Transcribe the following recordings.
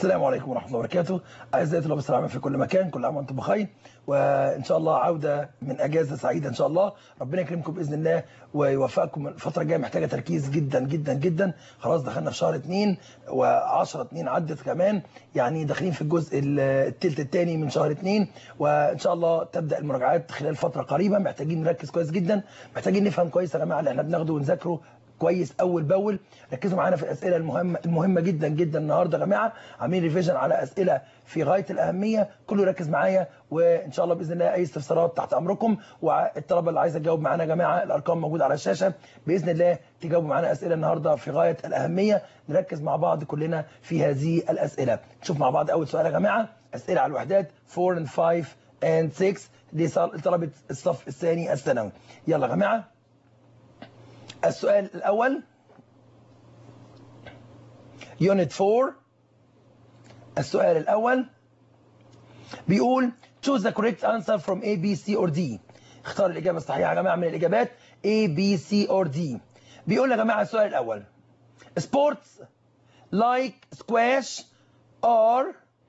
السلام عليكم ورحمة الله وبركاته. أعزائي طلاب الثانوية في كل مكان، كل عام وأنتم بخير، وإن شاء الله عودة من أجازة سعيدة إن شاء الله. ربنا يكرمكم بإذن الله ويوفقكم. الفترة الجاية محتاجة تركيز جدا جدا جدا. خلاص دخلنا في شهر 2 و10/2 عدت كمان، يعني داخلين في الجزء الثلث الثاني من شهر 2، وإن شاء الله تبدأ المراجعات خلال فترة قريبة. محتاجين نركز كويس جدا، محتاجين نفهم كويس يا جماعة اللي احنا بناخده ونذاكره كويس اول باول. ركزوا معانا في الاسئله المهمه جدا جدا النهارده يا جماعه. عاملين ريفيجن على اسئله في غايه الاهميه، كله يركز معايا، وان شاء الله باذن الله اي استفسارات تحت امركم. والطلبه اللي عايزه تجاوب معانا يا جماعه الارقام موجوده على الشاشه، باذن الله تجاوبوا معانا اسئله النهارده في غايه الاهميه. نركز مع بعض كلنا في هذه الاسئله. نشوف مع بعض اول سؤال يا جماعه، اسئله على الوحدات 4 and 5 and 6 لطلبه الصف الثاني الثانوي. يلا يا جماعه، السؤال الأول يونت 4. السؤال الأول بيقول choose the correct answer from A, B, C or D. اختار الإجابة الصحيحة يا جماعة من الإجابات A, B, C or D. بيقول يا جماعة السؤال الأول sports like squash or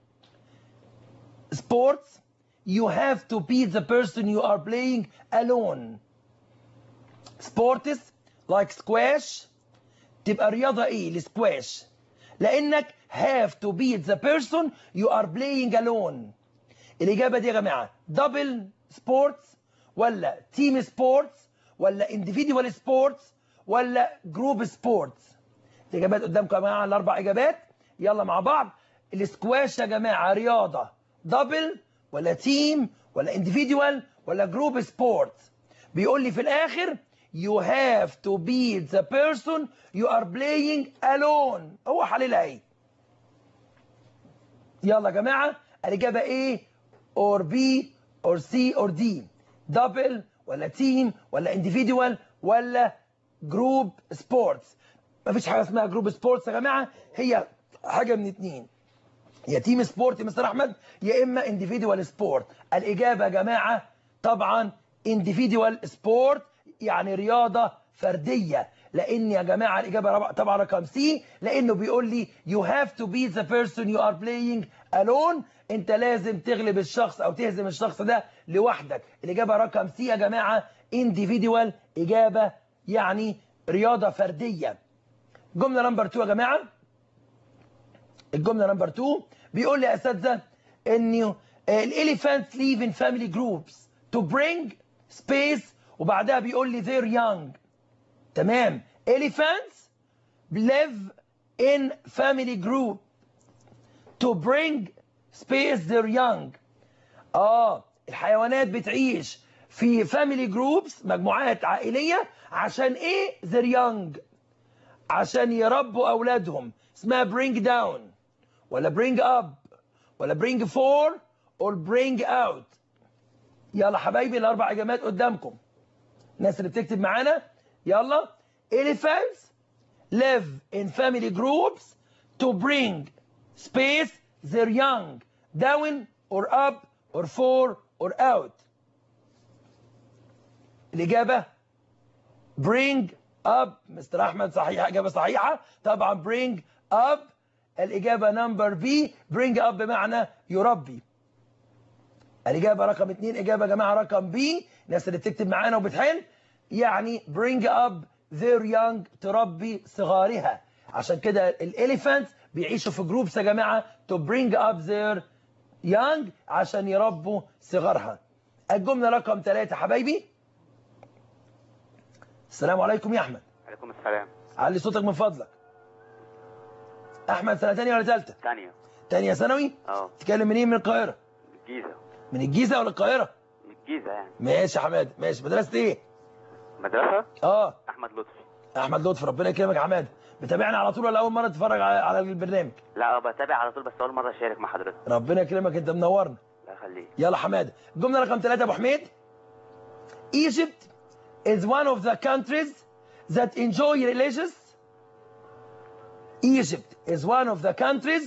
sports you have to beat the person you are playing alone. sports like squash تبقى رياضة ايه السكواش؟ لانك have to beat the person you are playing alone. الاجابة دي يا جماعة double sports ولا team sports ولا individual sports ولا group sports؟ الاجابات قدامكم يا جماعة الاربع اجابات، يلا مع بعض. السكواش يا جماعة رياضة double ولا team ولا individual ولا group sports؟ بيقول لي في الاخر you have to beat the person you are playing alone. هو حللها ايه؟ يلا يا جماعة الإجابة A or B or C or D. double ولا team ولا individual ولا group sports؟ مفيش حاجة اسمها group sports يا جماعة، هي حاجة من اتنين، يا تيم سبورت يا مستر أحمد يا إما individual sport. الإجابة يا جماعة طبعا individual sport، يعني رياضة فردية. لأن يا جماعة الإجابة طبعا رقم سي، لأنه بيقول لي you have to beat the person you are playing alone. أنت لازم تغلب الشخص أو تهزم الشخص ده لوحدك. الإجابة رقم سي يا جماعة individual، إجابة يعني رياضة فردية. جملة نمبر 2 يا جماعة، الجملة نمبر 2 بيقول لي يا أساتذة إنه الإليفانتس live in family groups to bring space، وبعدها بيقول لي they're young. تمام، elephants live in family group to bring space they're young. الحيوانات بتعيش في family groups مجموعات عائلية عشان ايه؟ they're young، عشان يربوا أولادهم. اسمها bring down ولا bring up ولا bring for or bring out. يلا حبايبي الأربع إجابات قدامكم، الناس اللي بتكتب معانا يلا. elephants live in family groups to bring space they're young. down or up or for or out. الإجابة bring up. مستر أحمد صحيح، إجابة صحيحة طبعا bring up. الإجابة نمبر بي bring up بمعنى يربي. الإجابة رقم 2 إجابة يا جماعة رقم بي، الناس اللي بتكتب معانا وبتحل يعني bring up their young تربي صغارها. عشان كده الإليفانت بيعيشوا في جروبس يا جماعة to bring up their young عشان يربوا صغارها. الجملة رقم 3 حبايبي. السلام عليكم يا أحمد. عليكم السلام. علي صوتك من فضلك. أحمد سنة تانية ولا تالتة؟ تانية. تانية ثانوي؟ تتكلم منين؟ من القاهرة؟ من الجيزة. من الجيزة ولا القاهرة؟ من الجيزة يعني. ماشي يا حماد، ماشي. مدرسة إيه؟ مدرسة؟ أحمد لطفي. أحمد لطفي، ربنا يكرمك يا حماد. بتابعنا على طول ولا أول مرة تتفرج على البرنامج؟ لا بتابع على طول، بس أول مرة أشارك مع حضرتك. ربنا يكرمك، أنت منورنا. الله يخليك. يلا حماد، الجملة رقم 3 يا أبو حميد. Egypt is one of the countries that enjoy religious. Egypt is one of the countries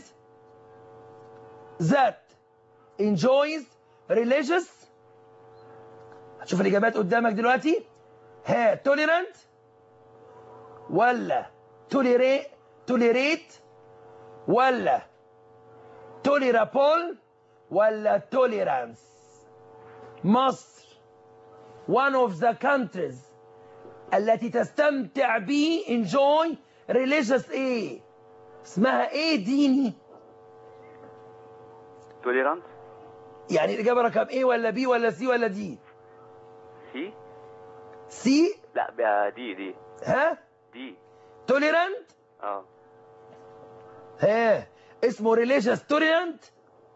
that enjoys religious. هتشوف الإجابات قدامك دلوقتي. ها tolerant ولا tolerate ولا tolerable ولا tolerance؟ مصر one of the countries التي تستمتع ب enjoy religious ايه؟ اسمها ايه ديني؟ توليرانت. يعني الإجابة رقم ايه ولا بي ولا سي ولا دي؟ سي. سي؟ لا دي. ها؟ دي. tolerant؟ ها اسمه religious tolerant؟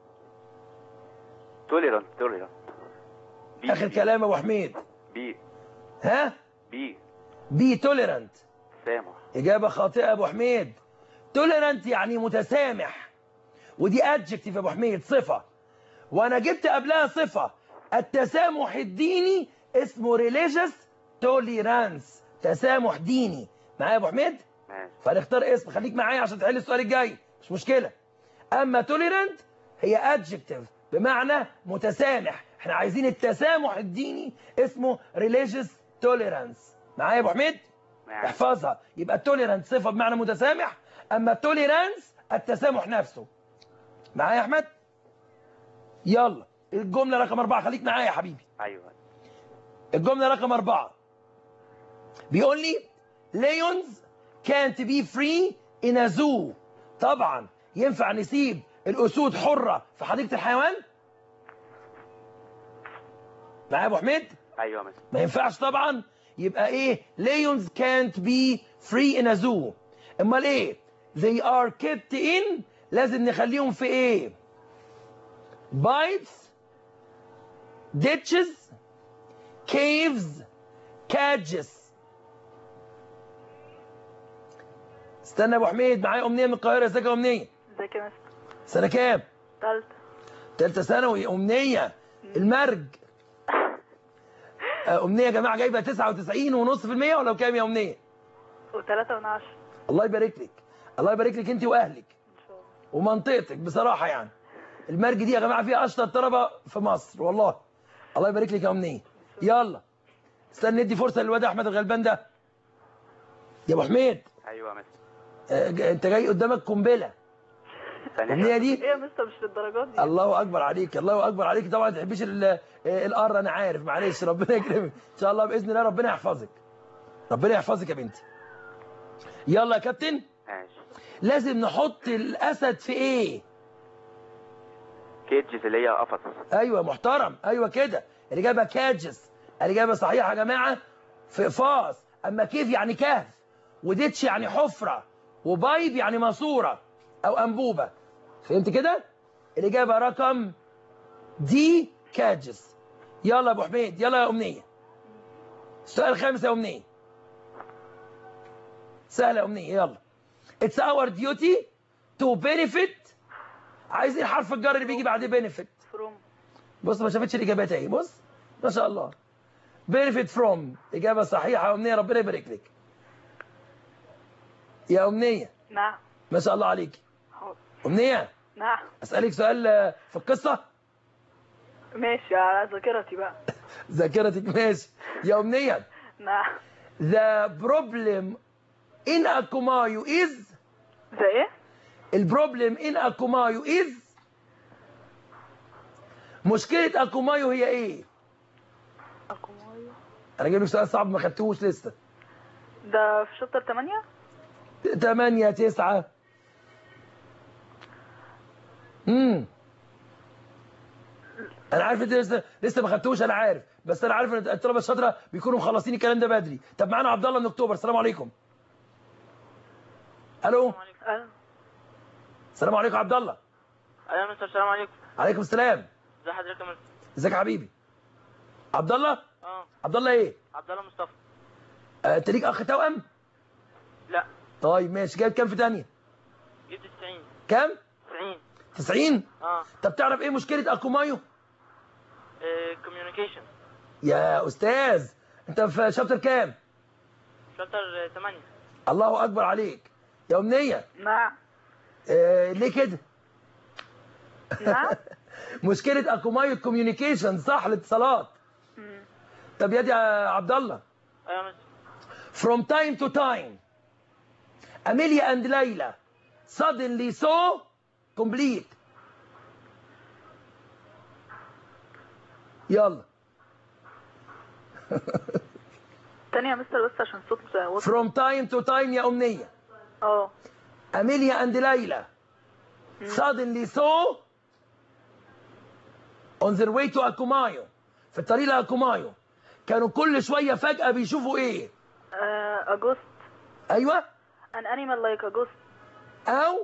توليرانت. آخر كلام يا أبو حميد. بي. ها؟ بي tolerant. تسامح. إجابة خاطئة يا أبو حميد. tolerant يعني متسامح، ودي adjective يا أبو حميد، صفة، وأنا جبت قبلها صفة. التسامح الديني اسمه religious tolerance، تسامح ديني. معايا يا أبو حميد؟ ماشي. فهنختار اسم، خليك معايا عشان تحل السؤال الجاي، مش مشكلة. أما tolerant هي adjective بمعنى متسامح، احنا عايزين التسامح الديني اسمه religious tolerance. معايا يا ابو حميد؟ احفظها، يبقى tolerance صفه بمعنى متسامح، اما tolerance التسامح نفسه. معايا يا احمد؟ يلا الجمله رقم 4، خليك معايا يا حبيبي. ايوه. الجمله رقم 4 بيقول لي lions can't be free in a zoo. طبعا ينفع نسيب الاسود حره في حديقه الحيوان؟ معايا يا ابو حميد؟ ايوه ماشي. ما ينفعش طبعا. يبقى ايه؟ lions can't be free in a zoo. امال ايه؟ they are kept in، لازم نخليهم في ايه؟ bites، ditches، caves، cages. استنى يا ابو حميد، معايا امنيه من القاهره. ازيك يا امنيه؟ ازيك يا مستر؟ سنه كام؟ تالتة ثانوي. امنيه المرج. امنيه يا جماعه جايبه 99.5% ولا كام يا امنيه؟ و3 من 10. الله يبارك لك، الله يبارك لك انت واهلك ان شاء الله. ومنطقتك بصراحه. يعني المرج دي يا جماعه فيها اشطر طلبه في مصر والله. الله يبارك لك يا امنيه. يلا استنى ندي فرصه للواد احمد الغلبان ده. يا ابو حميد. ايوه ماشي. انت جاي قدامك قنبله. الامنيه دي ايه يا مستر مش للدرجات دي؟ الله اكبر عليك، الله اكبر عليك. طبعا ما تحبيش القر، انا عارف، معلش ربنا يكرمك ان شاء الله باذن الله. ربنا يحفظك، ربنا يحفظك يا بنتي. يلا يا كابتن. ماشي. لازم نحط الاسد في ايه؟ كيجز اللي هي قفص. ايوه محترم، ايوه كده. الاجابه كاجس، الاجابه صحيحه يا جماعه. في اقفاص. اما كيف يعني كهف، وديتش يعني حفره، وبايب يعني ماسوره او انبوبه. فهمت كده؟ الاجابه رقم دي كاجس. يلا يا ابو حميد، يلا يا امنيه. السؤال الخامس يا امنيه، سهله يا امنيه. يلا. It's our duty to benefit. عايزين حرف الجر اللي بيجي بعد benefit. فروم. بص ما شافتش الاجابات اهي، بص ما شاء الله. benefit from اجابه صحيحه يا امنيه، ربنا يبارك لك يا امنيه. نعم. ما شاء الله عليك. حاضر. امنيه. نعم. اسالك سؤال في القصه. ماشي على ذاكرتي بقى. ذاكرتك ماشي يا امنيه. نعم. the problem in Akumayu is. زي ايه؟ البروبلم in Akumayu is. مشكله اكومايو هي ايه؟ اكومايو. انا جايب لك سؤال صعب ما خدتوش لسه. ده في شابتر 8. 8 9. انا عارف انت لسه ما خدتوش، انا عارف، بس انا عارف ان الطلبه الشاطره بيكونوا مخلصين الكلام ده بدري. طب معانا عبد الله من اكتوبر. السلام عليكم. الو. السلام عليكم عبد الله. ايوه يا مستر. السلام عليكم. عليكم السلام. ازي حضرتك يا مستر؟ ازيك يا حبيبي؟ عبد الله؟ عبد الله ايه؟ عبد الله مصطفى. انت ليك اخ توأم؟ لا. طيب ماشي. جايب كام في تانية؟ جبت 90. كام؟ 90. 90؟ طب تعرف ايه مشكلة اكومايو؟ كوميونيكيشن. يا استاذ انت في شابتر كام؟ شابتر 8. الله اكبر عليك يا امنية. نعم. ليه كده؟ نعم. مشكلة اكومايو كوميونيكيشن، صح، الاتصالات. طب يا عبد الله. ايوه يا مستر. From time to time Amelia and Layla suddenly saw complete. يلا. تاني يا مستر بس عشان صوت واطي. From time to time يا أمنية. اه. أميليا and ليلى suddenly saw on their way to Akumayo. في الطريق لأكومايو كانوا كل شوية فجأة بيشوفوا إيه؟ أجوست. أيوه. an animal like a ghost. أو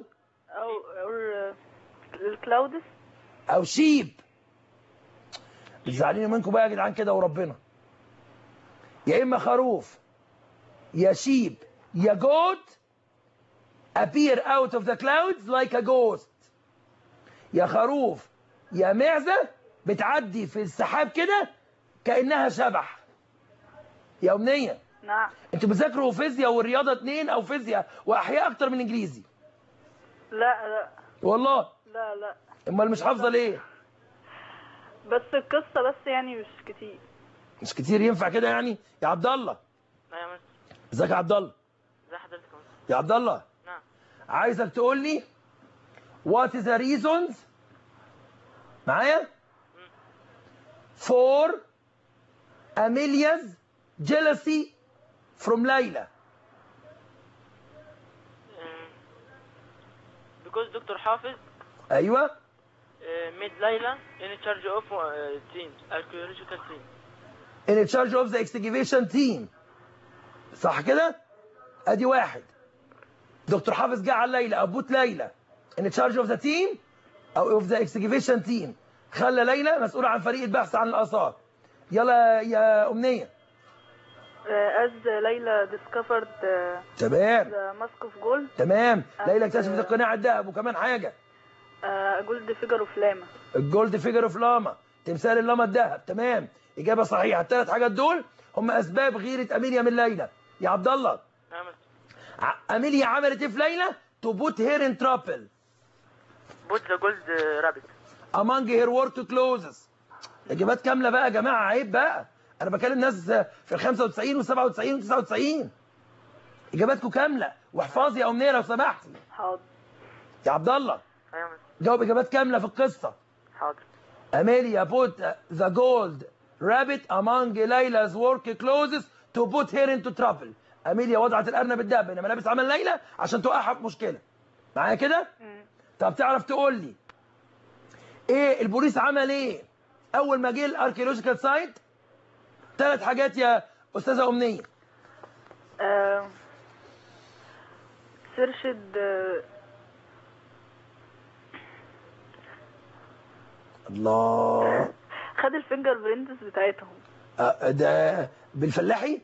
الكلاودس. أو شيب. زعلانين منكم بقى يا جدعان كده وربنا. يا إما خروف يا شيب يا جوت appear out of the clouds like a ghost. يا خروف يا معزة بتعدي في السحاب كده كأنها شبح. يا أمنية. نعم. انتوا بتذاكروا فيزياء والرياضة 2 أو فيزياء وأحياء أكتر من إنجليزي؟ لا والله؟ لا. أمال مش حافظة ليه؟ بس القصة بس يعني مش كتير. مش كتير ينفع كده يعني؟ يا عبد الله. لا يا مستر. ازيك يا عبد الله؟ ازي حضرتك يا مستر؟ يا عبد الله. نعم. عايزك تقول لي what is the reasons معايا for Amelia's jealousy from ليلى. because دكتور حافظ ايوه. made ليلى in charge of team archaeological team. in charge of the excavation team. صح كده؟ ادي واحد. دكتور حافظ جعل ليلى ابوت ليلى in charge of the team او of the excavation team. خلى ليلى مسؤولة عن فريق البحث عن الآثار. يلا يا أمنية. as ليلى discovered تمام. the mask of gold. تمام. ليلى اكتشفت القناع الذهب وكمان حاجة. gold figure of لاما. الجولد فيجر اوف لاما تمثال اللاما الذهب. تمام. إجابة صحيحة. الثلاث حاجات دول هم أسباب غيرة أميليا من ليلى. يا عبد الله. نعم. أميليا عملت إيه في ليلى؟ to put her in trouble. put the gold rabbit. among her work clothes. إجابات كاملة بقى يا جماعة عيب بقى. أنا بكلم ناس في ال 95 و 97 و 99. إجاباتكم كاملة واحفظي يا أمنية لو سمحتي. حاضر. يا عبد الله. ايوه مستر. جاوب إجابات كاملة في القصة. حاضر. أميليا put the gold rabbit among Layla's work clothes to put her into trouble. أميليا وضعت الأرنب الدهب بين ملابس عمل ليلى عشان توقعها في مشكلة. معايا كده؟ طب تعرف تقول لي إيه البوليس عمل إيه أول ما جه الأركيولوجيكال سايت؟ 3 حاجات يا أستاذة أمنية. سيرشد الله. خد الفينجر برينتس بتاعتهم. ده بالفلاحي؟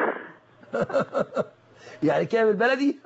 يعني كده بالبلدي؟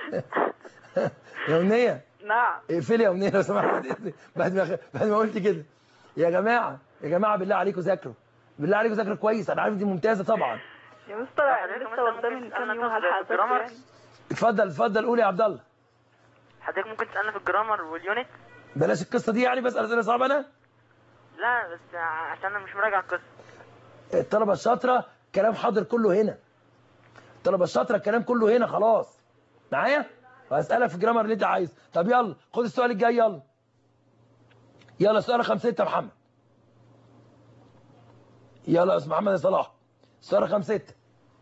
يا أمنية. نعم. اقفلي يا أمنية لو سمحت بعد ما قلت كده. يا جماعة بالله عليكم ذاكروا. بالله عليكم ذاكروا كويس. أنا عارف دي ممتازة طبعا. يا مستر لسه واخداه من كام يوم على الحاسب يعني. اتفضل قول يا عبد الله. حضرتك ممكن تسألنا في الجرامر واليونت؟ بلاش القصة دي يعني بسأل أسئلة صعبة أنا؟ لا بس عشان انا مش مراجع القصة. الطلبة الشاطرة كلام حاضر كله هنا. الطلبة الشاطرة الكلام كله هنا خلاص. معايا؟ وهسألك في الجرامر اللي أنت عايزه. طب يلا خد السؤال الجاي يلا السؤال رقم 6 يا محمد. يلا يا أستاذ محمد يا صلاح. السؤال رقم 6.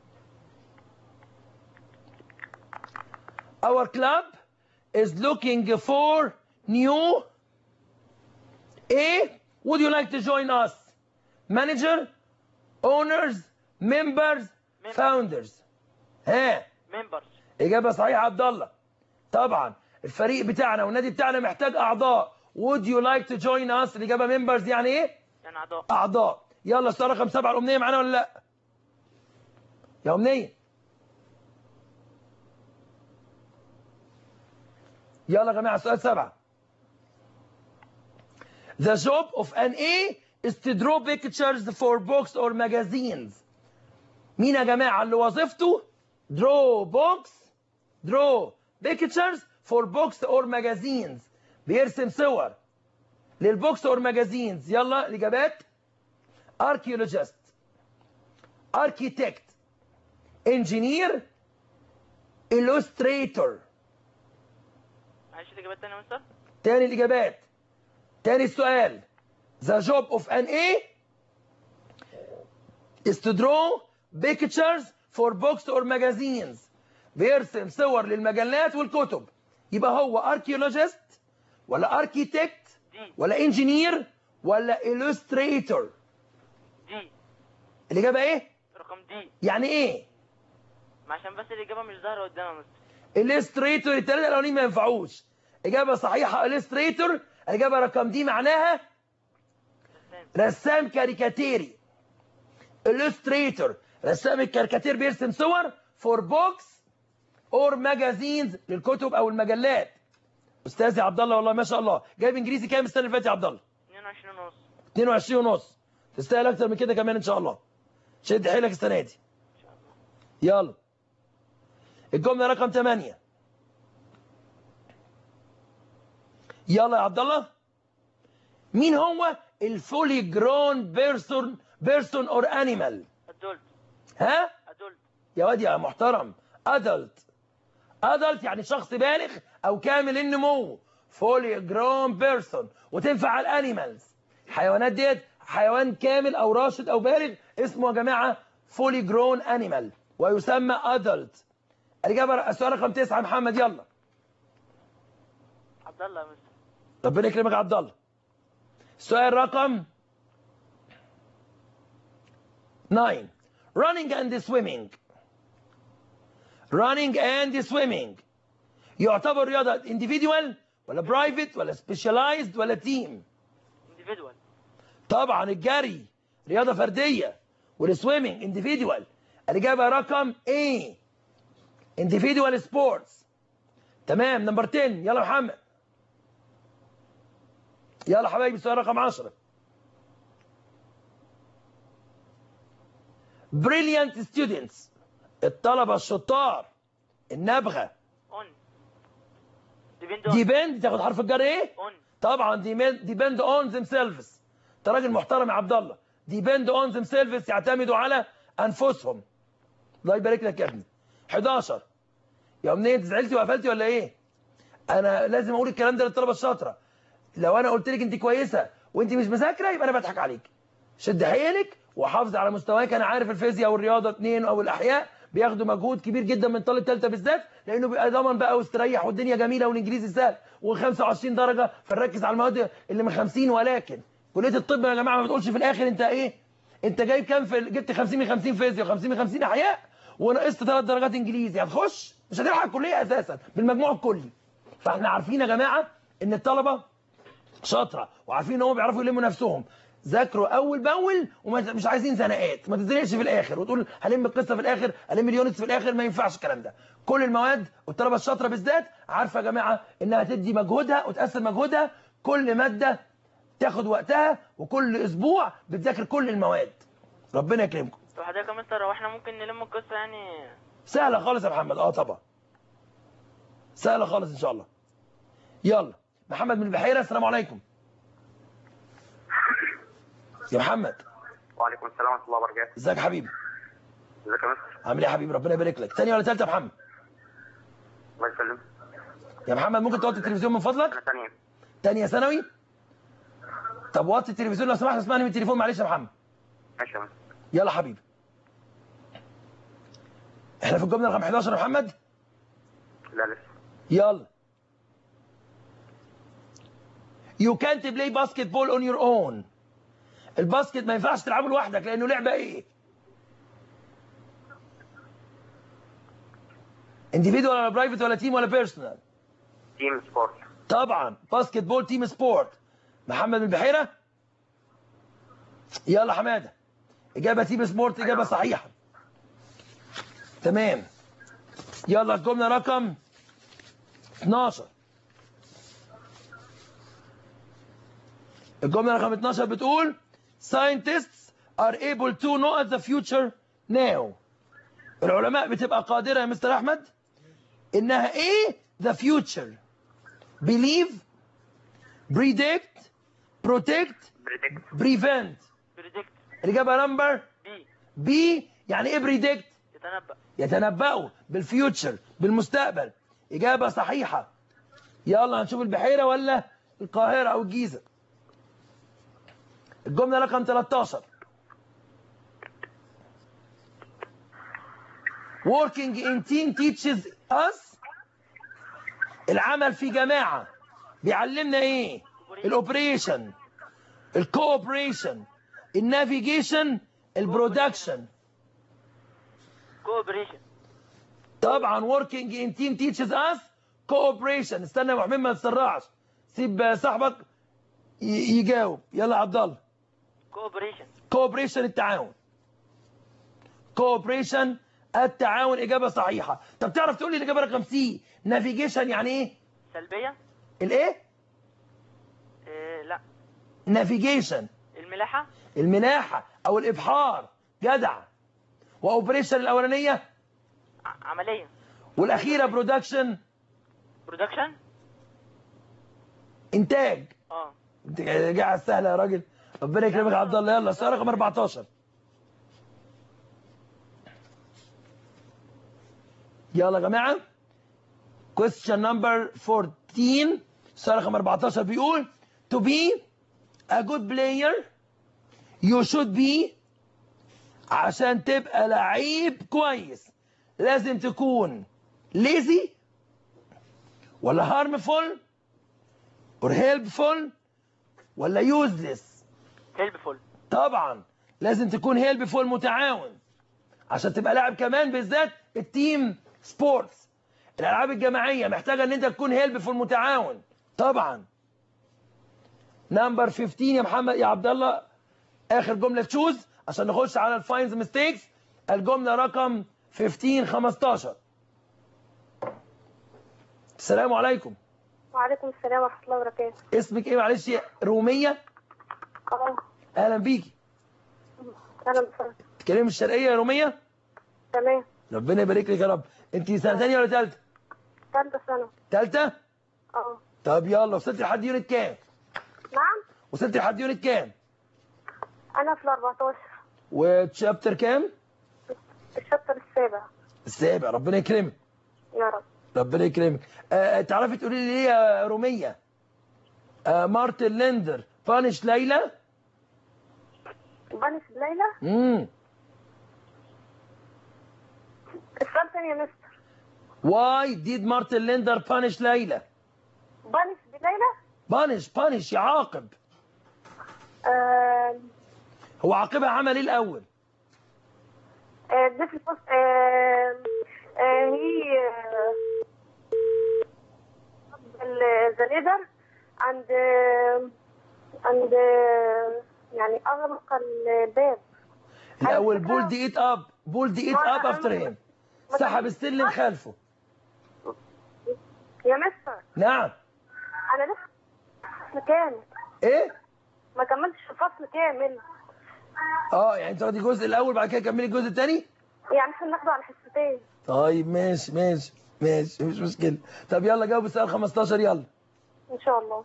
Our club is looking for new would you like to join us? Manager, owners, members, founders. ها members. إجابة صحيحة عبد الله. طبعا الفريق بتاعنا والنادي بتاعنا محتاج أعضاء. would you like to join us؟ الإجابة members يعني إيه؟ يعني أعضاء. أعضاء. يلا السؤال رقم 7 الأمنية معانا ولا لأ؟ يا أمنية. يلا يا جماعة السؤال 7. The job of an A is to draw pictures for books or magazines. مين يا جماعة اللي وظيفته draw pictures for books or magazines؟ بيرسم صور للبوكس or magazines. يلا الإجابات: archaeologist, architect, engineer, illustrator. معلش الإجابات تاني يا مستر؟ تاني الإجابات. تاني السؤال. The job of an A is to draw pictures for books or magazines. بيرسم صور للمجلات والكتب. يبقى هو archaeologist ولا architect دي ولا engineer ولا illustrator؟ دي الإجابة إيه؟ رقم دي. يعني إيه؟ ما عشان بس الإجابة مش ظاهرة قدامنا يا مستر. illustrator التلاتة الأولانيين ما ينفعوش. إجابة صحيحة illustrator. الإجابة رقم دي معناها رسام كاريكاتيري. illustrator رسام الكاريكاتير بيرسم صور for books or magazines للكتب أو المجلات. أستاذي عبد الله والله ما شاء الله جايب إنجليزي كام السنة اللي فاتت يا عبد الله؟ 22 ونص. 22 ونص. تستاهل أكتر من كده كمان إن شاء الله. شد حيلك السنة دي. يلا الجملة رقم 8. يلا يا عبد الله. مين هو الفولي جرون بيرسون اور انيمال؟ أدولت. ها؟ أدولت. يا واد يا محترم. ادلت. ادلت يعني شخص بالغ او كامل النمو. فولي جرون بيرسون. وتنفع على الانيمالز. الحيوانات ديت حيوان كامل او راشد او بالغ اسمه يا جماعه فولي جرون انيمال ويسمى ادلت. الاجابه السؤال رقم 9 يا محمد. يلا عبد الله يا مستر. ربنا يكرمك يا عبد الله. السؤال رقم 9. running and swimming. running and swimming يعتبر رياضة individual ولا private ولا specialized ولا team؟ individual. طبعا الجري رياضة فردية والسويمنج individual. الإجابة رقم A individual sports. تمام. نمبر 10. يلا محمد. يلا حبايبي السؤال رقم 10. brilliant students الطلبة الشطار النابغة. on. depend on. depend تاخد حرف الجر ايه؟ on. طبعا depend on themselves. انت راجل محترم يا عبد الله. depend on themselves يعتمدوا على انفسهم. الله يبارك لك يا ابني. 11. يا امنيه انت زعلتي وقفلتي ولا ايه؟ انا لازم اقول الكلام ده للطلبه الشاطره. لو انا قلت لك انت كويسه وانت مش مذاكره يبقى انا بضحك عليك. شد حيلك وحافظ على مستواك. انا عارف الفيزياء والرياضه 2 او الاحياء بياخدوا مجهود كبير جدا من طالب ثالثه بالذات لانه بيبقى ضمن بقى واستريح والدنيا جميله والانجليزي سهل و25 درجه فنركز على المواد اللي من 50. ولكن كليه الطب يا جماعه ما بتقولش في الاخر انت ايه؟ انت جايب كام جبت 50 من 50 فيزياء و50 من 50 احياء ونقصت 3 درجات انجليزي. هتخش مش هتلحق الكليه اساسا بالمجموع الكلي. فاحنا عارفين يا جماعه ان الطلبه شاطره وعارفين ان هم بيعرفوا يلموا نفسهم. ذاكروا اول باول ومش عايزين زنقات. ما تزنقش في الاخر وتقول هلم القصه في الاخر هلم اليونتس في الاخر. ما ينفعش الكلام ده. كل المواد والطلبه الشاطره بالذات عارفه يا جماعه انها تدي مجهودها وتقسم مجهودها. كل ماده تاخد وقتها وكل اسبوع بتذاكر كل المواد. ربنا يكرمكم. طب حضرتك يا مستر هو احنا ممكن نلم القصة يعني؟ سهله خالص يا محمد. طبعا سهله خالص ان شاء الله. يلا محمد من البحيره. السلام عليكم يا محمد. وعليكم السلام ورحمة الله وبركاته. ازيك يا حبيبي؟ ازيك يا مستر؟ عامل ايه يا حبيبي؟ ربنا يبارك لك. ثانيه ولا ثالثه يا محمد؟ الله يسلمك. يا محمد ممكن توطي التلفزيون من فضلك؟ أنا ثانية. ثانيه ثانوي. طب وطي التلفزيون لو سمحت. اسمعني من التليفون معلش يا محمد. ماشي يا مستر. يلا حبيبي. احنا في الجمله رقم 11 يا محمد. لا لسه. يلا. You can't play basketball on your own. الباسكت ما ينفعش تلعبه لوحدك لانه لعبه ايه؟ individual ولا برايفت ولا تيم ولا بيرسونال؟ تيم سبورت. طبعا باسكت بول تيم سبورت. محمد من البحيره. يلا حماده. اجابه تيم سبورت اجابه صحيحه. تمام. يلا الجمله رقم 12. الجمله رقم 12 بتقول scientists are able to know the future now. العلماء بتبقى قادرة يا مستر أحمد إنها إيه؟ the future. believe, predict, protect, prevent. بريدكت. الإجابة نمبر بي. B. يعني إيه predict؟ يتنبأ. يتنبأوا بالفيوتشر بالمستقبل. إجابة صحيحة. يلا هنشوف البحيرة ولا القاهرة أو الجيزة. الجملة رقم 13. working in team teaches us العمل في جماعة بيعلمنا ايه؟ الاوبريشن، الكوبريشن، النافيجيشن، البرودكشن. كوبريشن. طبعا working in team teaches us cooperation. استنى يا ابو حميد ما تسرعش، سيب صاحبك يجاوب. يلا يا عبد الله. كوبريشن. كوبريشن التعاون. كوبريشن التعاون اجابه صحيحه. طب تعرف تقول لي الاجابه رقم سي نافيجيشن يعني ايه؟ سلبية. الايه؟ لا. نافيجيشن الملاحة. الملاحه او الابحار. جدع. واوبريشن الاولانيه عملية. والاخيره برودكشن. برودكشن. انتاج. انت جاي على السهله يا راجل. ربنا يكرمك يا عبد الله. يلا السؤال رقم 14. يلا يا جماعه. question number 14. السؤال رقم 14 بيقول to be a good player you should be. عشان تبقى لعيب كويس لازم تكون lazy ولا harmful or helpful ولا useless؟ helpful. طبعا لازم تكون helpful متعاون عشان تبقى لاعب كمان، بالذات التيم سبورتس الالعاب الجماعيه محتاجه ان انت تكون helpful متعاون. طبعا. نمبر 15 يا محمد يا عبد الله، اخر جمله تشوز عشان نخش على الفاينز ميستيكس. الجمله رقم 15. السلام عليكم. وعليكم السلام ورحمة الله وبركاته. اسمك ايه معلش يا رومية؟ اهلا بيكي. اهلا بك. تتكلمي الشرقية يا رومية؟ تمام. ربنا يبارك لك يا رب. انت سنة ثانية ولا ثالثة؟ ثالثة سنة. ثالثة؟ طب يلا وصلتي لحد يونت كام؟ نعم؟ وصلتي لحد يونت كام؟ أنا في 14. وتشابتر كام؟ الشابتر السابع. السابع. ربنا يكرمك. يا رب. ربنا يكرمك. تعرفي تقولي لي ليه يا رومية مارتن ليندر بانش ليلى؟ بانش ليلى؟ السؤال تاني يا مستر. Why did Martin Linder punish ليلى؟ بانش بليلى؟ بانش يعاقب. هو عاقبها عمل ايه الأول؟ this was the leader and يعني أغلق الباب. الأول بولد إيت أب أفتر هيم. سحب السلم خلفه. يا مستر. نعم. أنا لسه فصل كامل. إيه؟ ما كملتش الفصل كامل. يعني تاخدي الجزء الأول بعد كده كملي الجزء الثاني؟ يعني احنا ناخده على حصتين. طيب ماشي مش مشكلة. طب يلا جاوب السؤال 15 يلا. إن شاء الله.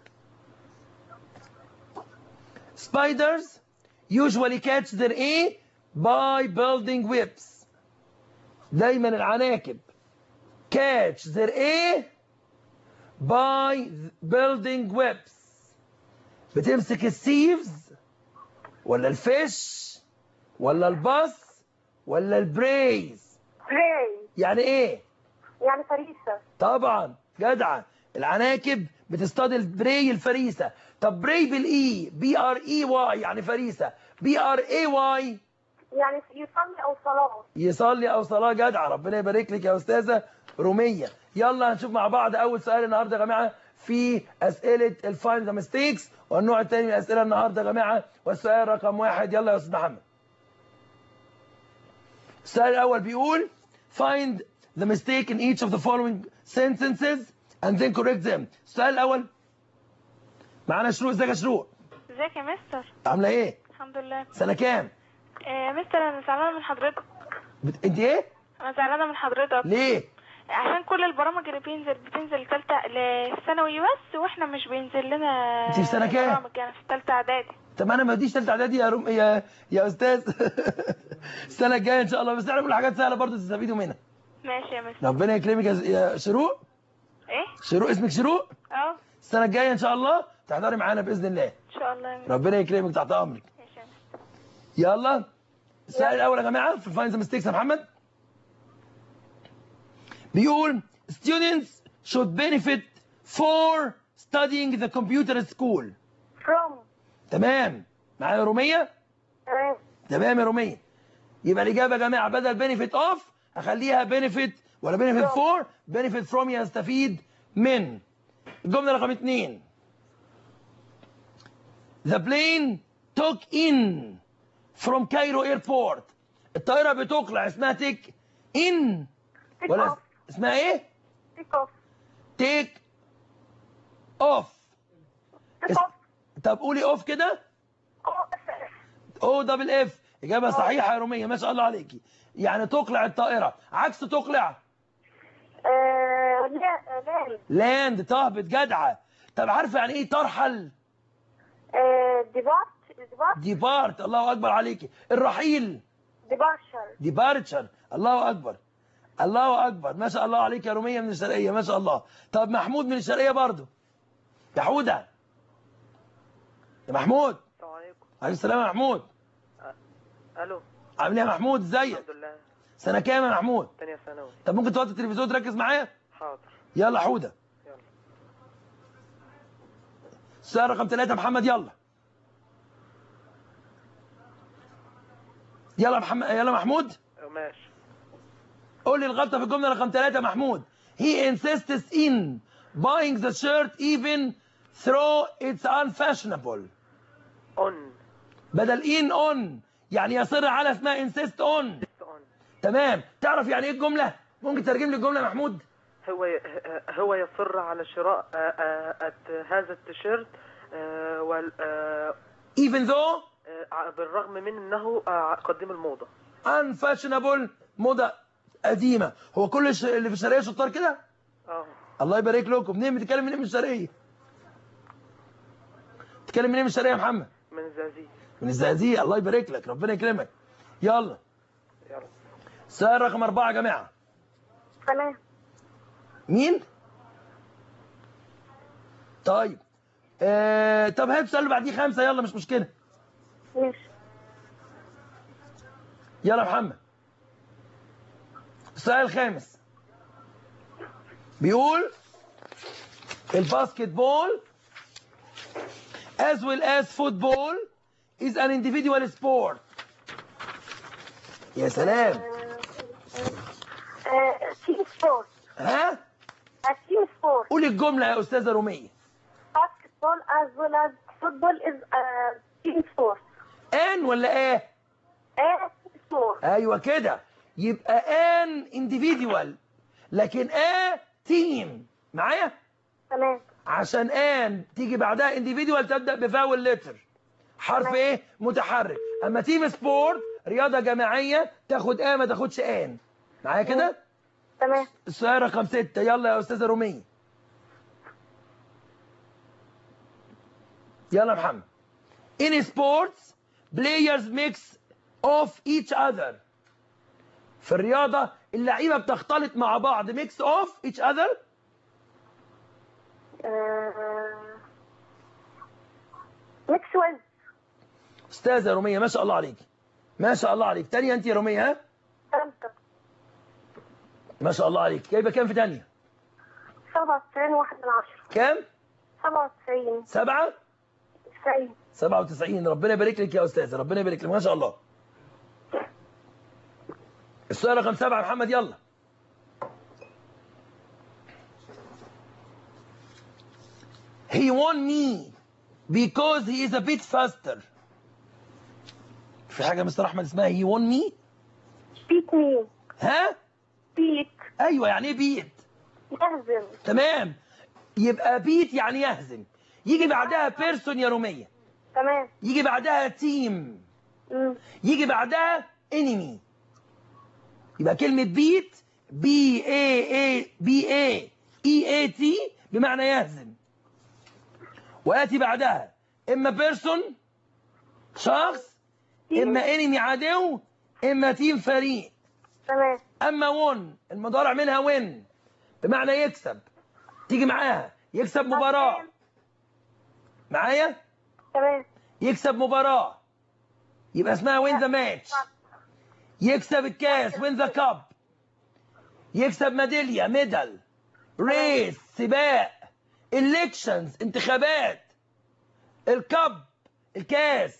Spiders usually catch their prey by building webs. دايما العناكب catch their prey by building webs. بتمسك السيفز ولا الفيش ولا الباص ولا البريز؟ بري. يعني ايه؟ يعني فريسة. طبعا جدعة. العناكب بتصطاد البري الفريسة. طب بري بالاي BREY يعني فريسة. BRAY يعني يصلي او صلاة. يصلي او صلاة. جدعة. ربنا يبارك لك يا استاذة رومية. يلا هنشوف مع بعض اول سؤال النهارده يا جماعة في اسئلة الفايند ذا ميستيكس، والنوع الثاني من الاسئلة النهارده يا جماعة، والسؤال رقم 1. يلا يا استاذ محمد. السؤال الاول بيقول find the mistake in each of the following sentences and then correct them. السؤال الاول معانا شروق. ازيك يا شروق؟ ازيك يا مستر؟ عامله ايه؟ الحمد لله. سنه كام؟ مستر انا زعلانه من حضرتك. انت ايه؟ انا زعلانه من حضرتك. ليه؟ عشان كل البرامج اللي بتنزل ثالثه للثانوي بس، واحنا مش بينزل لنا. انت في سنه كام؟ برامج يعني في ثالثه اعدادي. طب انا ما اديش ثالثه اعدادي يا استاذ. السنه الجايه ان شاء الله، بس احنا بنقول حاجات سهله برضه تستفيدوا منها. ماشي يا مستر. ربنا يكرمك يا شروق. ايه؟ شروق. اسمك شروق؟ السنه الجايه ان شاء الله تحضري معانا باذن الله. ان شاء الله يا مستر. ربنا يكرمك تحت امرك. ماشي يا مستر. يلا السؤال الاول يا جماعه في الفاينز ميستيكس يا محمد. بيقول students should benefit for studying the computer at school. from. تمام. معايا يا رومية؟ تمام. تمام يا رومية. يبقى الإجابة يا جماعة بدل benefit of أخليها benefit ولا benefit for. benefit from يستفيد من. الجملة رقم 2. The plane took in from Cairo airport. الطائرة بتقلع اسمها take in Take ولا off. اسمها ايه؟ Take off. take off. Take off. طب قولي اوف كده. OFF. او دبل اف. اجابه صحيحه يا روميه، ما شاء الله عليكي. يعني تقلع الطائره، عكس تقلع لاند. لاند، تهبط، جدعه. طب عارفه يعني ايه ترحل؟ ديبارت. ديبارت. الله اكبر عليكي. الرحيل ديبارشر. ديبارتشر. الله اكبر، الله اكبر، ما شاء الله عليك يا روميه من الشرقيه، ما شاء الله. طب محمود من الشرقيه برضو. يا حوده، يا محمود. السلام عليكم. عليكم السلام يا محمود. الو. عامل ايه يا محمود؟ ازيك؟ الحمد لله. سنه كام يا محمود؟ تانية ثانوي. طب ممكن توطي التلفزيون تركز معايا؟ حاضر. يلا حوده. يلا. السؤال رقم 3 محمد، يلا. يلا محمد، يلا محمود. ماشي. قول لي الغلطه في الجمله رقم 3 محمود. He insists in buying the shirt even though it's unfashionable. اون. بدل in on يعني يصر على، اسمها insist on. اون. تمام. تعرف يعني ايه الجمله؟ ممكن تترجم لي الجمله يا محمود؟ هو يصر على شراء هذا التيشيرت even though بالرغم من انه قديم الموضة. unfashionable، موضه قديمه. هو كل اللي في الشرقيه شطار كده؟ الله يبارك لكم. منين بتتكلم؟ منين من الشرقيه؟ بتتكلم منين من الشرقيه يا محمد؟ من الزقازيق. من الزقازيق. الله يبارك لك، ربنا يكرمك. يلا. يلا. سؤال رقم 4 يا جماعه. تمام. مين؟ طيب طب هات السؤال اللي بعديه 5، يلا مش مشكله. ماشي. يلا يا محمد. السؤال الخامس بيقول الباسكت بول as well as football is an individual sport. يا سلام. تيم سبورت. ها؟ تيم سبورت. قولي الجملة يا أستاذة رومية. Basketball as well as football is team sport. ان ولا ايه؟ sport. ايوه كده. يبقى ان individual لكن تيم. معايا؟ تمام. عشان ان تيجي بعدها individual تبدأ بفاول لتر، حرف ايه؟ متحرك. اما تيم سبورت رياضة جماعية تاخد ما تاخدش ان. معايا كده؟ تمام. السؤال رقم 6، يلا يا أستاذة رومية. يلا يا محمد. In sports players mix of each other. في الرياضة اللعيبة بتختلط مع بعض. mix of each other. mix with. أستاذة رومية ما شاء الله عليك، ما شاء الله عليك. تانية أنت يا رومية؟ ها؟ ثالثة. ما شاء الله عليك. جايبة كام في تانية؟ 97 1 من 10. كام؟ 97. 97. 97. ربنا يبارك لك يا أستاذة، ربنا يبارك لك، ما شاء الله. السؤال رقم 7 يا محمد، يلا. He won me because he is a bit faster. في حاجة يا مستر أحمد اسمها he won me؟ beat me. ها؟ beat. أيوه، يعني إيه بيت؟ يهزم. تمام. يبقى بيت يعني يهزم. يجي بعدها بيرسون يا رومية. تمام. يجي بعدها تيم. يجي بعدها انمي. يبقى كلمة بيت BAEAT بمعنى يهزم. ويأتي بعدها إما بيرسون شخص، إما انمي عدو، إما تيم فريق. تمام. أما ون المضارع منها وين بمعنى يكسب. تيجي معاها يكسب مباراة. معايا؟ تمام. يكسب مباراة يبقى اسمها وين ذا ماتش. يكسب الكاس وين ذا كاب. يكسب ميداليه ميدال. ريس سباق. الكشنز انتخابات. الكب الكاس.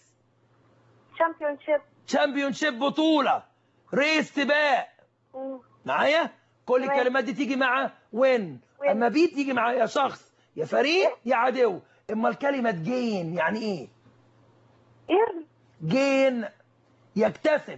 شامبيونشيب بطوله. ريس سباق. معايا؟ كل الكلمات دي تيجي مع وين. اما بي تيجي مع يا شخص يا فريق يا عدو. اما الكلمه جين يعني ايه؟ جين يكتسب.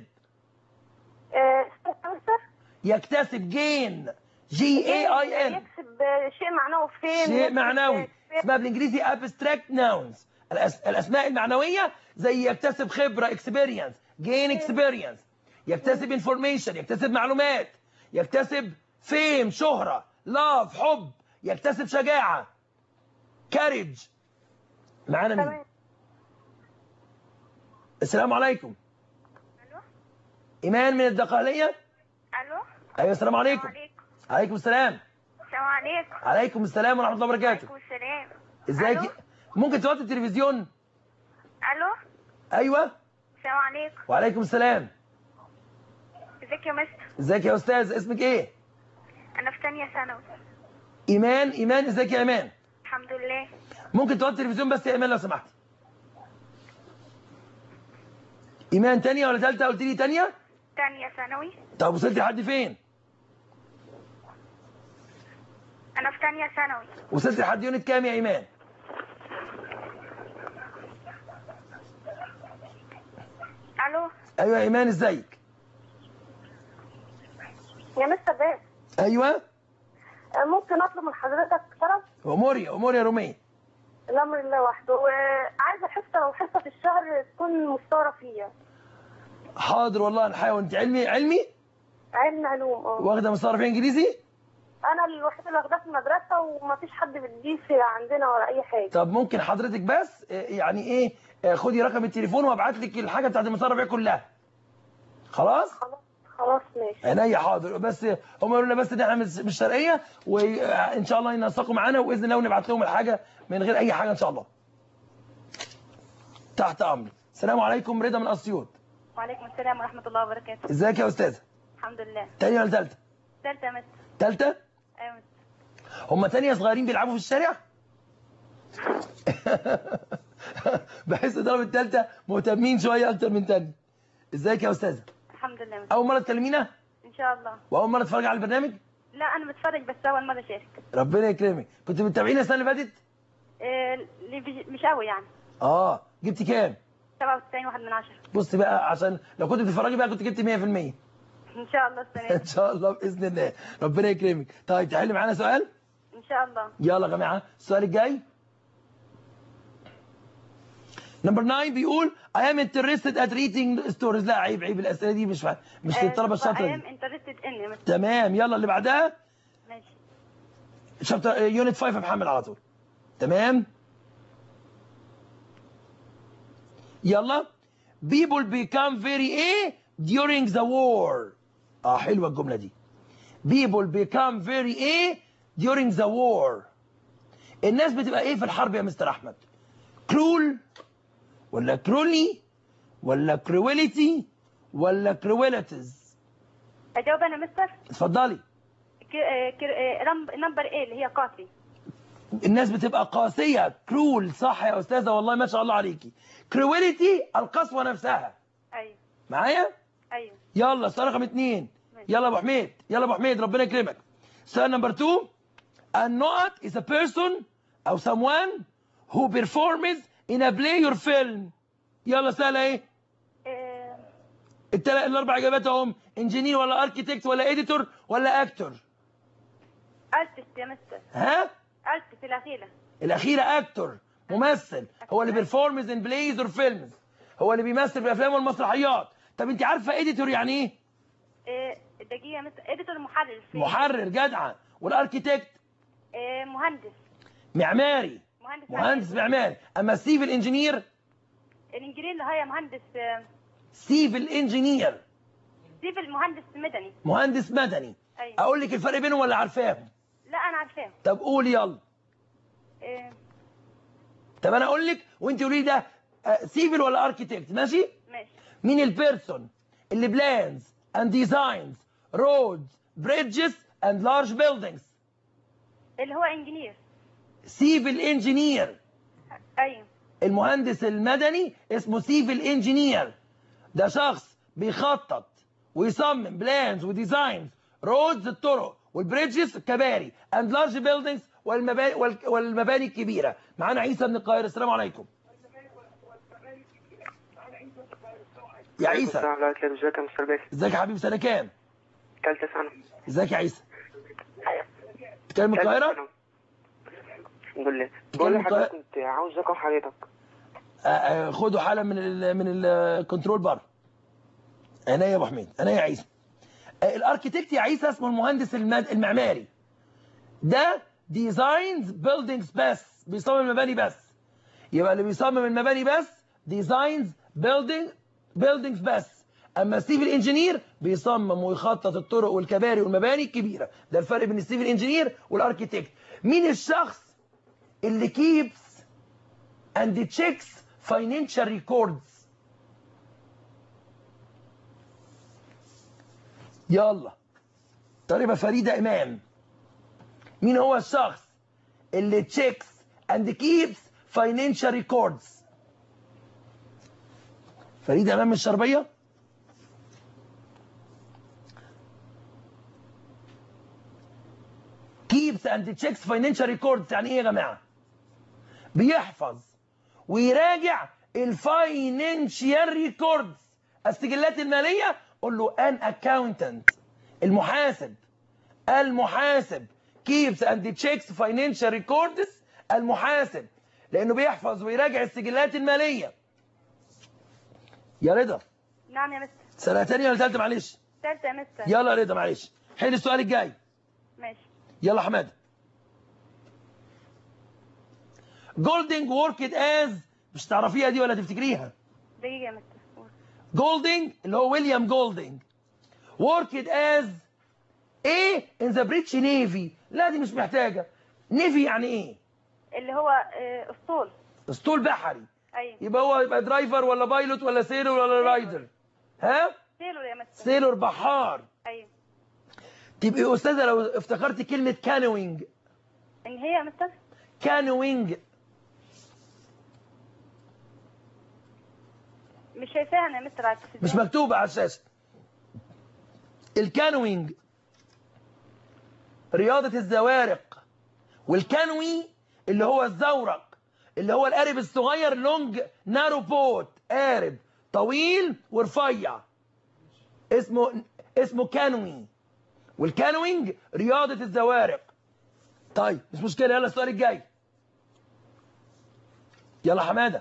يكتسب جين. GAIN. يكسب شيء معنوي فين؟ شيء معنوي اسمها بالانجليزي abstract nouns. الاسماء المعنويه زي يكتسب خبره experience. gain experience. يكتسب information يكتسب معلومات. يكتسب fame شهره. love حب. يكتسب شجاعه courage. معانا مين؟ السلام عليكم. الو. ايمان من الدقهليه. الو. ايوه السلام عليكم. عليكم السلام. السلام عليكم. عليكم السلام ورحمه الله وبركاته. وعليكم السلام. ازيك؟ ممكن توطي التلفزيون؟ الو. ايوه. السلام عليكم. وعليكم السلام. ازيك يا مستر؟ ازيك يا استاذ اسمك ايه؟ انا في ثانيه ثانوي. ايمان ازيك يا ايمان؟ الحمد لله. ممكن توطي التلفزيون بس يا ايمان لو سمحتي. ايمان تانية ولا ثالثه؟ قلت لي تانية؟ ثانيه ثانوي. طب وصلتي لحد فين؟ انا في ثانيه ثانوي. وصلتي لحد يونت كام يا ايمان؟ الو. ايوه يا ايمان ازيك؟ يا مستر بيه، ايوه. ممكن اطلب من حضرتك طلب؟ اموري يا روميه. الامر لله وحده، وعايزه حصه لو حصه في الشهر تكون مستوره فيها. حاضر والله نحاول. انت علمي؟ علم علوم. واخده مصاري في انجليزي؟ انا الوحيده اللي واخداه في المدرسه ومفيش حد بيديه عندنا ولا اي حاجه. طب ممكن حضرتك بس يعني ايه خدي رقم التليفون وابعت لك الحاجه بتاعت المصاري بيها كلها. خلاص خلاص ماشي. عينيا حاضر. بس هم يقولوا لنا بس ان احنا مش شرقيه وان شاء الله ينسقوا معانا واذن الله ونبعت لهم الحاجه من غير اي حاجه ان شاء الله. تحت امري. السلام عليكم. رضا من اسيوط. وعليكم السلام ورحمه الله وبركاته. ازيك يا استاذه؟ الحمد لله. تانية ولا ثالثه؟ ثالثه يا مستر. ثالثه؟ ايوه مستر. هم تانية صغيرين بيلعبوا في الشارع؟ بحس طلبة الثالثه مهتمين شويه اكتر من تانية. ازيك يا استاذه؟ الحمد لله مستر. اول مره تكلمينا؟ ان شاء الله. واول مره تتفرجي على البرنامج؟ لا انا بتفرج بس اول مره اشارك. ربنا يكرمك. كنت بتتابعينا السنه اللي فاتت؟ مش قوي يعني. جبتي كام؟ 97.1. بصي بقى عشان لو كنت بتتفرجي بقى كنت جبت 100%. ان شاء الله السنه ان شاء الله باذن الله. ربنا يكرمك. طيب تحلي معانا سؤال؟ ان شاء الله. يلا يا جماعه السؤال الجاي. نمبر 9 بيقول I am interested at reading stories. لا عيب الاسئله دي مش للطلبه الشاطره I am دي. interested in. تمام. يلا اللي بعدها. ماشي. شابتر يونت 5 يا محمد على طول. تمام. يلا. people become very during the war. حلوه الجمله دي. people become very during the war. الناس بتبقى ايه في الحرب يا مستر احمد؟ cruel ولا كرولي ولا كرويليتي ولا كرويلتيز؟ اجاوب انا مستر. اتفضلي. نمبر ايه اللي هي قاسي. الناس بتبقى قاسيه. كرول صح يا استاذه والله ما شاء الله عليكي. كرويليتي القسوه نفسها. ايوه. معايا؟ ايوه. يلا السؤال رقم 2. يلا يا ابو حميد ربنا يكرمك. سؤال نمبر 2. النقط is a person او someone who performs in a play or film. يلا سهله ايه؟ الاربع اجابات اهم. انجينير ولا اركيتكت ولا اديتور ولا اكتور؟ ارتست يا مستر. ها؟ ارتست الاخيره اكتور ممثل. هو اللي بيرفورمز ان بلايز اور فيلمز. هو اللي بيمثل في الافلام والمسرحيات. طب انت عارفه اديتور يعني ايه؟ دقيقه يا مستر. اديتور محرر جدعه. والاركيتكت مهندس معماري. مهندس معماري. اما السيفل انجينير الانجينير اللي هي مهندس. سيفل انجينير مهندس مدني. أيوة. اقول لك الفرق بينهم ولا عارفاهم؟ لا انا عارفاهم. طب قولي يلا. طب انا اقول لك وانت قولي ده سيفل ولا اركيتكت. ماشي. مين البيرسون اللي بلانز اند ديزاينز رودز بريدجز and large buildings. اللي هو انجينير. civil engineer. ايوه. المهندس المدني اسمه civil engineer. ده شخص بيخطط ويصمم بلانز وديزاينز رودز الطرق والبريدجز الكباري and large buildings والمباني الكبيره. معانا عيسى من القاهره. السلام عليكم. يا عيسى. السلام عليكم. ازيك يا مستر باسم؟ ازيك يا حبيبي؟ سنه كام؟ ثالثه ثانوي. ازيك يا عيسى؟ بتتكلم من القاهره؟ الحمد لله. بقول لحضرتك كنت عاوز رقم حضرتك. خدوا حاله من الكنترول بار. عينيا يا ابو حميد، عينيا يا عيسى. الاركيتكت يا عيسى اسمه المهندس المعماري. ده ديزاينز بيلدينجز بس، بيصمم المباني بس. يبقى اللي بيصمم المباني بس ديزاينز بيلدينجز بس. اما السيفل انجينير بيصمم ويخطط الطرق والكباري والمباني الكبيره. ده الفرق بين السيفل انجينير والاركيتكت. مين الشخص اللي keeps and checks financial records؟ يلا طالبة فريدة إمام. مين هو الشخص اللي checks and keeps financial records؟ فريدة إمام من الشربية. keeps and checks financial records يعني إيه يا جماعة؟ بيحفظ ويراجع الفاينانشال ريكوردز، السجلات المالية. قول له an accountant، المحاسب keeps and checks financial records. المحاسب لأنه بيحفظ ويراجع السجلات المالية. يا رضا. نعم يا مستر. سنة تانية ولا تالتة؟ معلش. ثالثه يا مستر. يلا يا رضا معلش، حل السؤال الجاي. ماشي. يلا حماده. جولدنج worked as، مش تعرفيها دي ولا تفتكريها؟ دقيقه يا مستر. جولدنج اللي هو ويليام جولدنج worked as ايه in the British Navy. لا دي مش محتاجه. نيفي يعني ايه؟ اللي هو اسطول. اسطول بحري. ايوه. يبقى درايفر ولا بايلوت ولا سيلور ولا رايدر؟ ها؟ سيلور يا مستر. سيلور بحار. ايوه. تبقي استاذه لو افتكرتي كلمه كانوينج. ان هي يا مستر. كانوينج. مش شايفاها انا يا مستر على التلفزيون. مش مكتوبه على الشاشه. الكانوينج رياضه الزوارق، والكانوي اللي هو الزورق اللي هو القارب الصغير. لونج نارو بوت، قارب طويل ورفيع، اسمه كانوي. والكانوينج رياضه الزوارق. طيب مش مشكله. يلا السؤال الجاي. يلا حماده.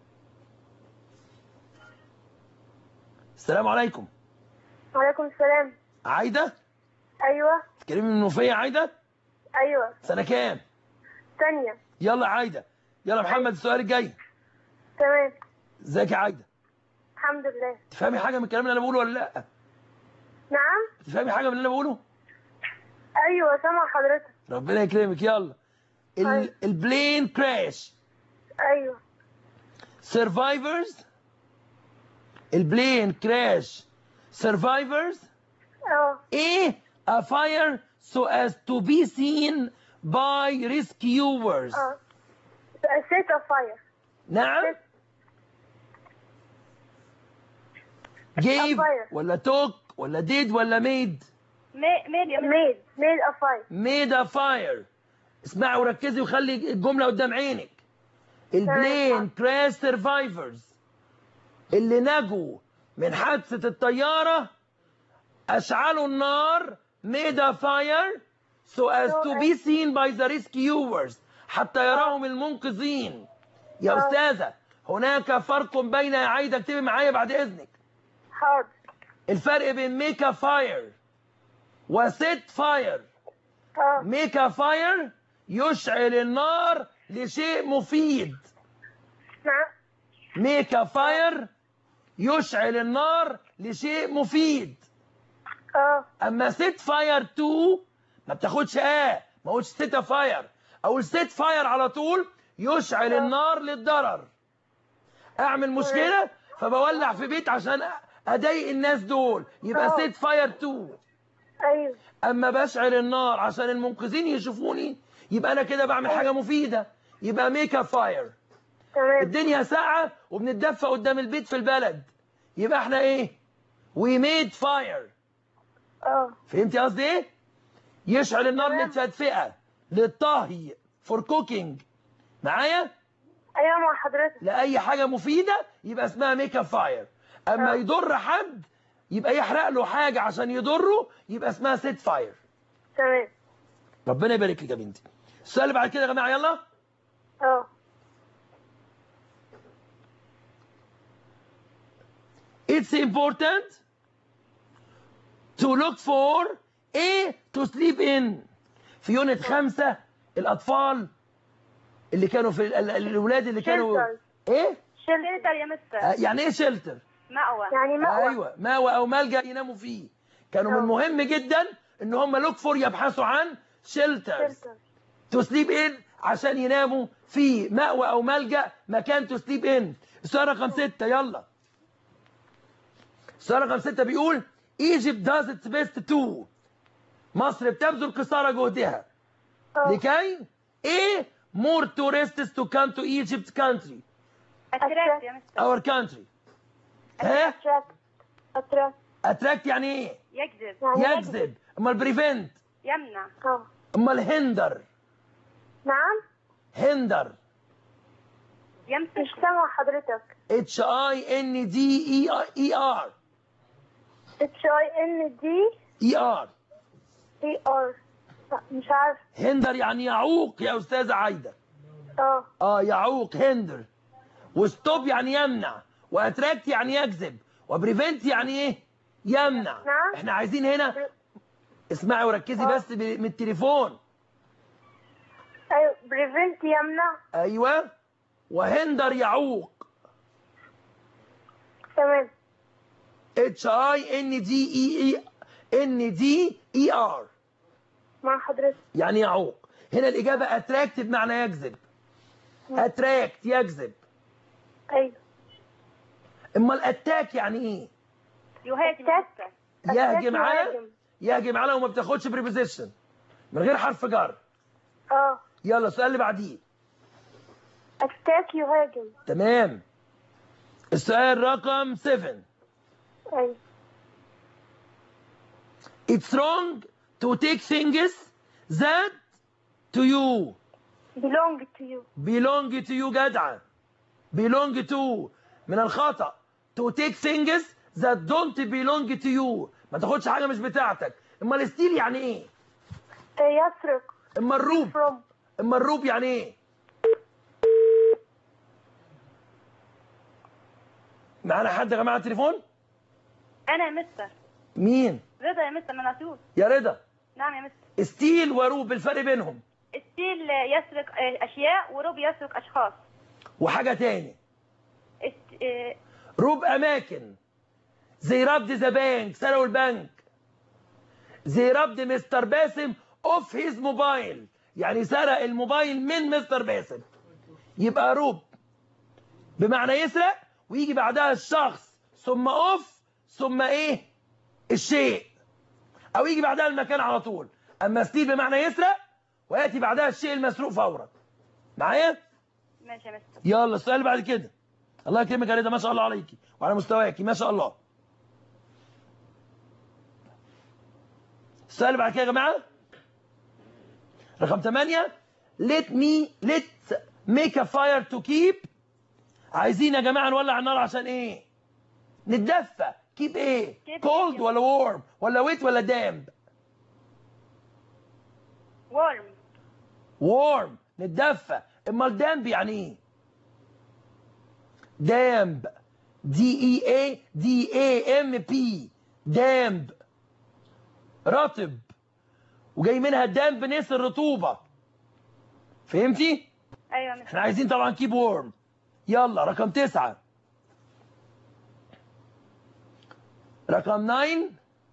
السلام عليكم. وعليكم السلام. عايده. ايوه. تكلمي من المنوفيه عايده؟ ايوه. سنه كام؟ ثانيه. يلا عايده. يلا محمد السؤال الجاي. تمام. ازيك يا عايده؟ الحمد لله. تفهمي حاجه من الكلام اللي انا بقوله ولا لا؟ نعم. تفهمي حاجه من اللي انا بقوله؟ ايوه سامع حضرتك. ربنا يكرمك. يلا البلين كراش. ايوه. سرفايفرز. البلين كراش سرفايفرز. ايه a fire so as to be seen by rescuers. set of fire. نعم. gave ولا took ولا did ولا made؟ made a fire. made a fire. اسمعي وركزي وخلي الجملة قدام عينك. البلين كراش سرفايفرز اللي نجوا من حادثة الطيارة أشعلوا النار made a fire so as to be seen by the rescuers، حتى يراهم المنقذين. يا أستاذة هناك فرق بين، يا عايدة اكتبي معايا بعد إذنك. حاضر. الفرق بين make a fire و set fire. make a fire يشعل النار لشيء مفيد. نعم. make a fire يشعل النار لشيء مفيد. اما set fire to ما بتاخدش ما اقولش set a fire، اقول set fire على طول. يشعل النار للضرر. اعمل مشكله فبولع في بيت عشان اضايق الناس دول، يبقى set fire to. ايوه. اما بشعل النار عشان المنقذين يشوفوني يبقى انا كده بعمل حاجه مفيده، يبقى ميك اب فاير. تمام. الدنيا ساقعه وبنتدفى قدام البيت في البلد، يبقى احنا ايه؟ وي ميد فاير. فهمتي قصدي ايه؟ يشعل النار تمام. للتدفئه، للطهي، فور كوكينج. معايا؟ ايوه مع حضرتك. لاي حاجه مفيده يبقى اسمها ميك اب فاير. اما يضر حد يبقى يحرق له حاجه عشان يضره يبقى اسمها سيت فاير. تمام. ربنا يبارك لك يا بنتي. السؤال اللي بعد كده يا جماعه يلا. It's important to look for a to sleep in. في يونت 5 الأطفال اللي كانوا في الأولاد اللي كانوا إيه؟ شلتر يا مستر. يعني إيه شيلتر؟ مأوى. يعني مأوى. أيوه، مأوى أو ملجأ يناموا فيه. كانوا من المهم جدا إن هم لوك فور يبحثوا عن شيلترز تو سليب إن عشان يناموا في مأوى أو ملجأ، مكان تو سليب إن. السؤال رقم 6 يلا. السؤال رقم 6 بيقول Egypt does its best to. مصر بتبذل قصارى جهدها لكي ايه more tourists to come to Egypt country. attract يا مستر. Our country. ها؟ attract يعني ايه؟ يجذب. يجذب. امال prevent؟ يمنع. امال hinder؟ نعم. hinder. يمسك. مش سامع حضرتك. HINDER. HINDER. مش عارف. hinder يعني يعوق يا استاذه عايده. يعوق hinder. وستوب يعني يمنع، واتراكت يعني يجذب، وبريفنت يعني ايه؟ يمنع. نعم. احنا عايزين هنا اسمعي وركزي بس من التليفون. ايوه بريفنت يمنع. ايوه، وهندر يعوق. تمام. HINDER مع حضرتك. يعني يعوق. هنا الإجابة أتراكت بمعنى يجذب. أتراكت يجذب. أيوه. أمال أتاك يعني إيه؟ يهاجم. يهجم على، يهجم على وما بتاخدش بريبوزيشن من غير حرف جر. يلا السؤال اللي بعديه. أتاك يهاجم. تمام. السؤال رقم 7. أيوه. It's wrong to take things that to you belong to you. belong to you جدعة. belong to من الخطأ. to take things that don't belong to you. ما تاخدش حاجة مش بتاعتك. اما الستيل يعني ايه؟ يسرق. اما الروب. اما الروب يعني ايه؟ معانا حد يا جماعة على التليفون؟ أنا يا مستر. مين؟ رضا يا مستر من أسيوط. يا رضا. نعم يا مستر. ستيل وروب الفرق بينهم؟ ستيل يسرق أشياء، وروب يسرق أشخاص. وحاجة تاني. روب أماكن زي ربط ذا بانك، سرقوا البنك. زي ربط مستر باسم اوف هيز موبايل، يعني سرق الموبايل من مستر باسم. يبقى روب بمعنى يسرق ويجي بعدها الشخص ثم اوف ثم ايه؟ الشيء، او يجي بعدها المكان على طول. اما ستيل بمعنى يسرق وياتي بعدها الشيء المسروق فورا. معايا؟ ماشي يا مستر. يلا السؤال اللي بعد كده. الله يكرمك يا رضا، ما شاء الله عليكي وعلى مستواكي ما شاء الله. السؤال اللي بعد كده يا جماعه رقم 8. let's make a fire to keep. عايزين يا جماعه نولع النار عشان ايه؟ نتدفى. keep ايه؟ cold ولا warm ولا wet ولا damp؟ warm نتدفى. امال damp يعني ايه؟ damp DEAMP damp رطب، وجاي منها dampness الرطوبة. فهمتي؟ ايوه. احنا عايزين طبعا keep warm. يلا رقم 9. رقم 9.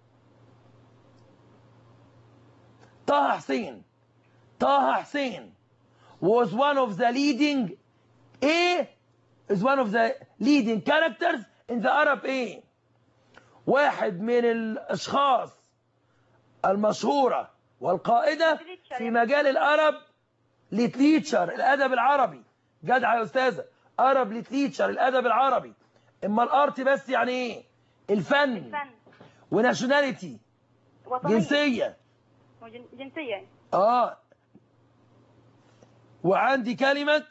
طه حسين. طه حسين was one of the leading characters in the Arab واحد من الاشخاص المشهورة والقائدة في مجال العرب ليتليتشر الأدب العربي. جدعة يا أستاذة. عرب ليتليتشر الأدب العربي. إما الأرت بس يعني إيه؟ الفن. وناشوناليتي وطنية. جنسية. جنسية. وعندي كلمة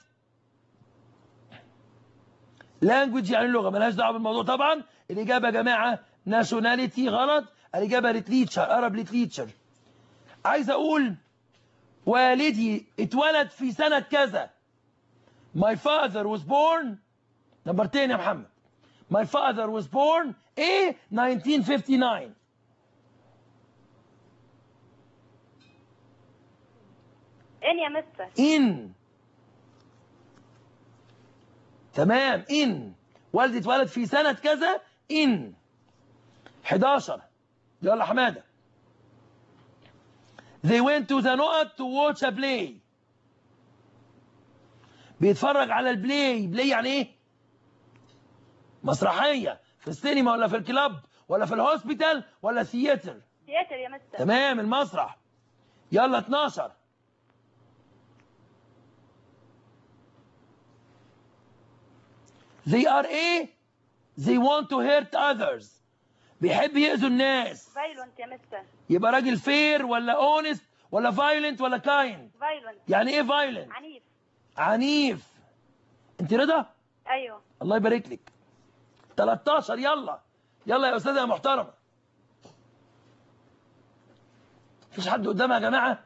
لانجوج يعني لغة، ملهاش دعوة بالموضوع طبعا. الإجابة يا جماعة ناشوناليتي غلط، الإجابة ليتليتشر، عرب ليتليتشر. عايز أقول والدي اتولد في سنة كذا. My father was born نمبرتين يا محمد. My father was born in 1959. إن يا مستر. in. تمام in. والدي اتولد في سنة كذا in. 11. يلا حمادة. They went to the نقط to watch a play. بيتفرج على البلاي. بلاي يعني ايه؟ مسرحية في السينما ولا في الكلاب ولا في الهوسبيتال ولا ثياتر؟ تياتر يا مستر. تمام المسرح. يلا 12. They are ايه؟ They want to hurt others. بيحب يأذوا الناس. فايلنت يا مستر. يبقى راجل فير ولا اونست ولا فايلنت ولا كايند؟ فايلنت. يعني ايه فايلنت؟ عنيف. عنيف. انت رضا؟ ايوه. الله يبارك لك. 13. يلا يلا يا استاذه يا محترمه. مفيش حد قدامها يا جماعه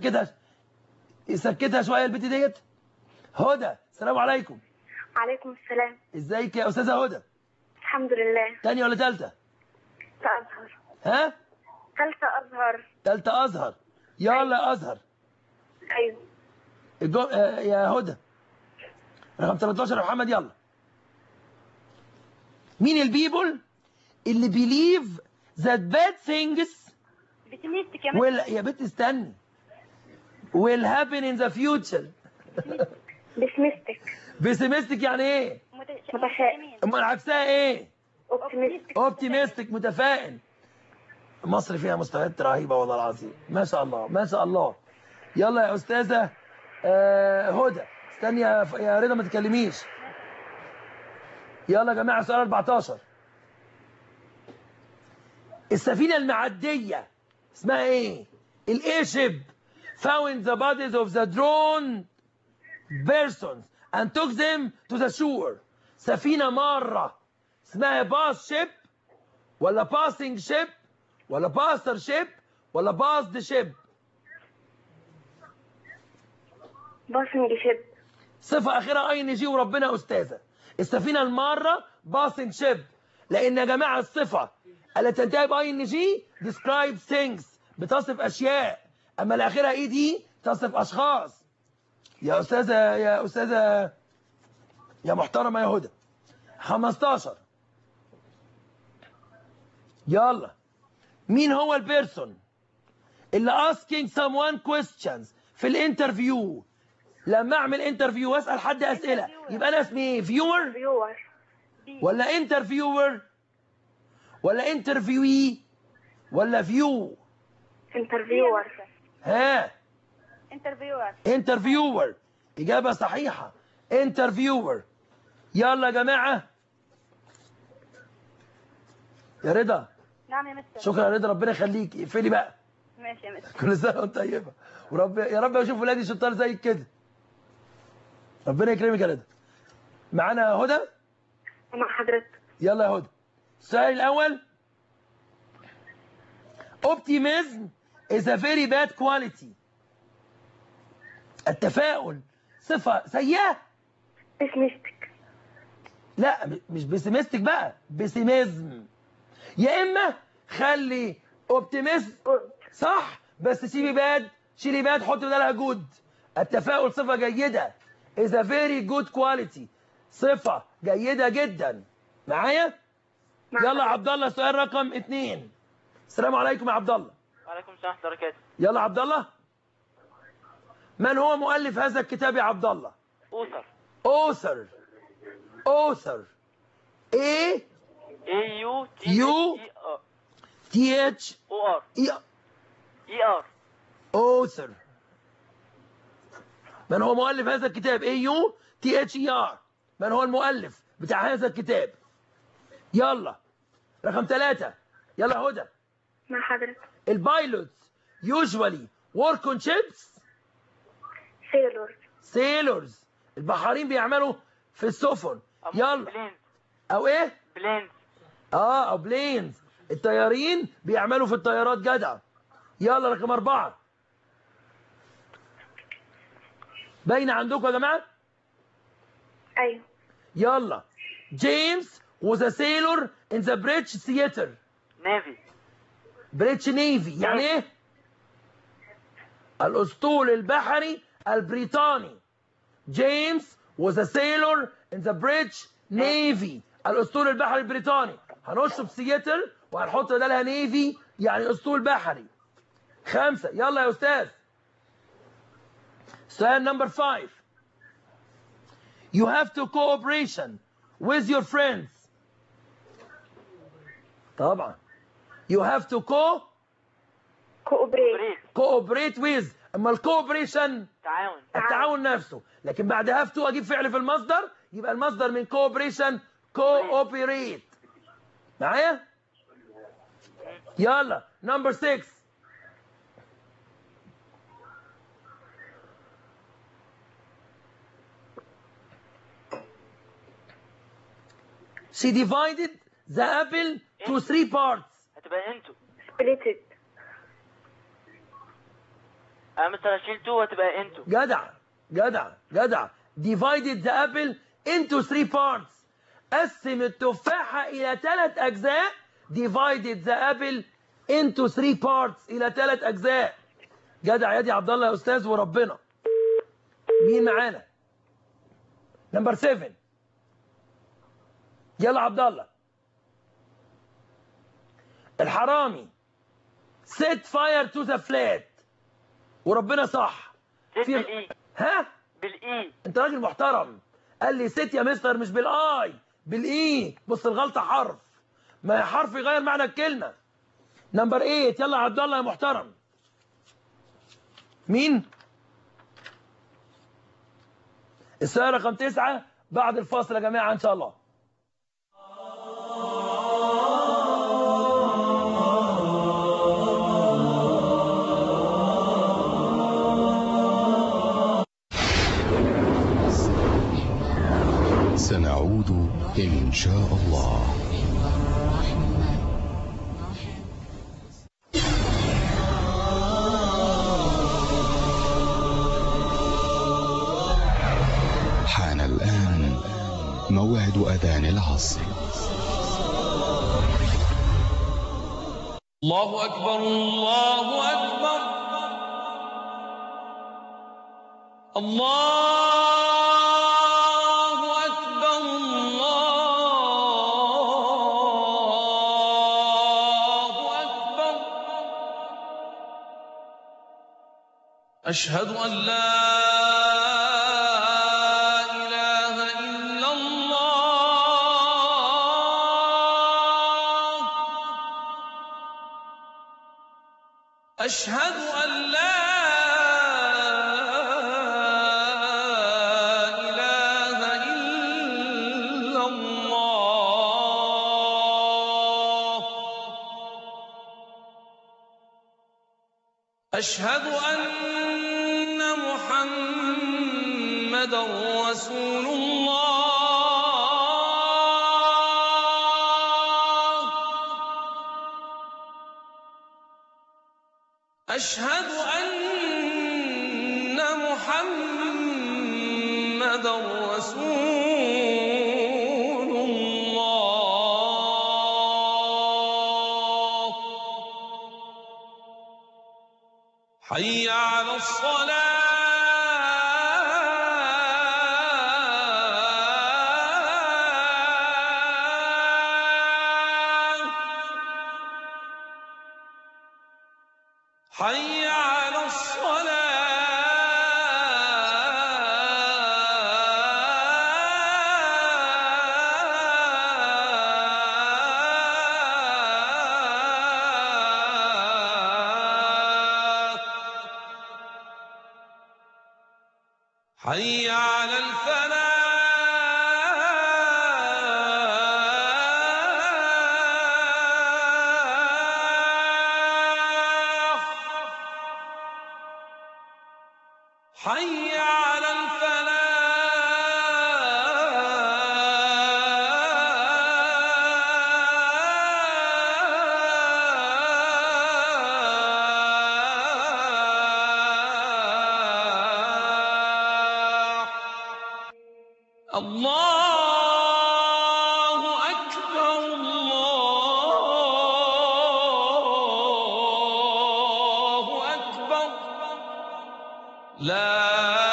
يسكتها شويه البت ديت. هدى السلام عليكم. عليكم السلام. ازيك يا استاذه هدى؟ الحمد لله. تانية ولا تالتة؟ أزهر. ها؟ ثالثة أزهر. تالتة ازهر. يلا ازهر. أيوه. يا هدى رقم 13 يا محمد. يلا. مين البيبل اللي بيليف ذات باد ثينجز بتميستك يا مستر. يا بنت استني will happen in the future؟ بسمستك. بيسيمستك يعني ايه؟ متفائل. امال عكسها ايه؟ اوبتيمستك. اوبتيمستك متفائل. مصر فيها مستويات رهيبه والله العظيم. ما شاء الله ما شاء الله. يلا يا استاذه هدى. استني يا رضا ما تتكلميش. يلا يا جماعه سؤال 14. السفينه المعديه اسمها ايه؟ الاي شيب found the bodies of the drowned persons and took them to the shore. سفينه ماره اسمها باس شيب ولا باسنج شيب ولا باستر شيب ولا باسد شيب؟ باسنج شيب. صفة أخيرة أي إن جي وربنا أستاذة. السفينة المارة باسنج شيب، لأن يا جماعة الصفة التي تنتهي بأي إن جي describe things بتصف أشياء، أما الأخيرة إي دي تصف أشخاص. يا أستاذة يا محترمة يا هدى. 15. يلا. مين هو البيرسون اللي asking someone questions في الانترفيو؟ لما اعمل انترفيو واسال حد اسئله يبقى انا اسمي ايه؟ فيور ولا انترفيور ولا انترفيوي ولا فيو؟ انترفيور. ها؟ انترفيور. انترفيور. اجابه صحيحه انترفيور. يلا يا جماعه. يا رضا. نعم يا مستر. شكرا يا رضا ربنا يخليكي. اقفلي بقى. ماشي يا مستر. كل سنه وانت طيبه يا رب اشوف ولادي شطار زيك كده. ربنا يكرمك يا رضا. معانا هدى. مع حضرتك. يلا يا هدى. السؤال الاول. optimism is a very bad quality. التفاؤل صفة سيئة. بسمستك. لا مش بسيمستك بقى، بسيميزم. يا اما خلي اوبتيميزم صح بس سيبي باد، شيلي باد حط بدالها جود. التفاؤل صفة جيدة is a very good quality. صفة جيدة جدا. معايا؟ يلا يا عبد الله سؤال رقم 2. السلام عليكم يا عبد الله. وعليكم السلام ورحمة الله وبركاته. يلا عبد الله. من هو مؤلف هذا الكتاب يا عبد الله؟ author. A U T H ER. author. من هو مؤلف هذا الكتاب؟ AUTHER. من هو المؤلف بتاع هذا الكتاب؟ يلا رقم 3. يلا هدى. مع حضرتك. البايلوتس usually work on ships. sailors. البحارين بيعملوا في السفن. يلا. بلينز. او ايه؟ بلينز. او بلينز. الطيارين بيعملوا في الطيارات. جدع. يلا رقم 4. باينه عندكم يا جماعه؟ ايوه. يلا. جيمس was a sailor in the British theater. نافي. بريتش نيفي يعني ايه؟ الاسطول البحري البريطاني. جيمس was a sailor in the British Navy. الاسطول البحري البريطاني. هنشطب سياتل وهنحط بدالها نيفي يعني اسطول بحري. 5. يلا يا استاذ. سؤال نمبر 5. You have to cooperation with your friends. طبعا. You have to cooperate with. اما الكوبريشن تعاون. التعاون نفسه، لكن بعد have to اجيب فعل في المصدر يبقى المصدر من cooperation cooperate. معايا؟ يلا نمبر 6. She divided the apple to 3 parts. هتبقى انتو. سبليتد. مثلا اشيل تو هتبقى انتو. جدع. Divided the apple into 3 parts. قسم التفاحة إلى 3 أجزاء. Divided the apple into 3 parts. إلى 3 أجزاء. جدع يا دي عبد الله يا أستاذ وربنا. مين معانا؟ نمبر 7. يلا عبد الله. الحرامي set fire to the flat. وربنا صح. بالإي. ها؟ بالإي. انت راجل محترم. قال لي ست يا مستر مش بالاي، بالاي. بص الغلطه حرف، ما حرف يغير معنى الكلمه. نمبر 8. يلا يا عبد الله يا محترم. مين؟ السؤال رقم 9 بعد الفاصل يا جماعه ان شاء الله. سنعود إن شاء الله. حان الآن موعد أذان العصر. الله أكبر الله أكبر الله أكبر الله أكبر. أشهد أن لا إله إلا الله. أشهد أن لا إله إلا الله. أشهد أن محمدًا رسول الله. أشهد أن محمدًا رسول الله. حي على الصلاة. حي على الصلاة. حي على الفلاح حي على الفلاح الله أكبر الله أكبر لا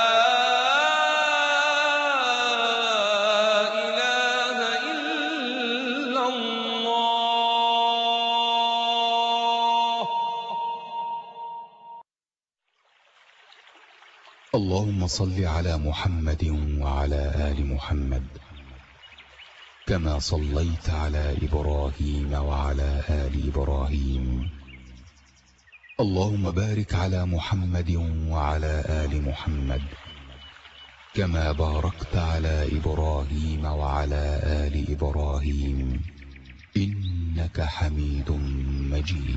إله إلا الله. اللهم صل على محمد وعلى آل محمد كما صليت على إبراهيم وعلى آل إبراهيم. اللهم بارك على محمد وعلى آل محمد كما باركت على إبراهيم وعلى آل إبراهيم إنك حميد مجيد.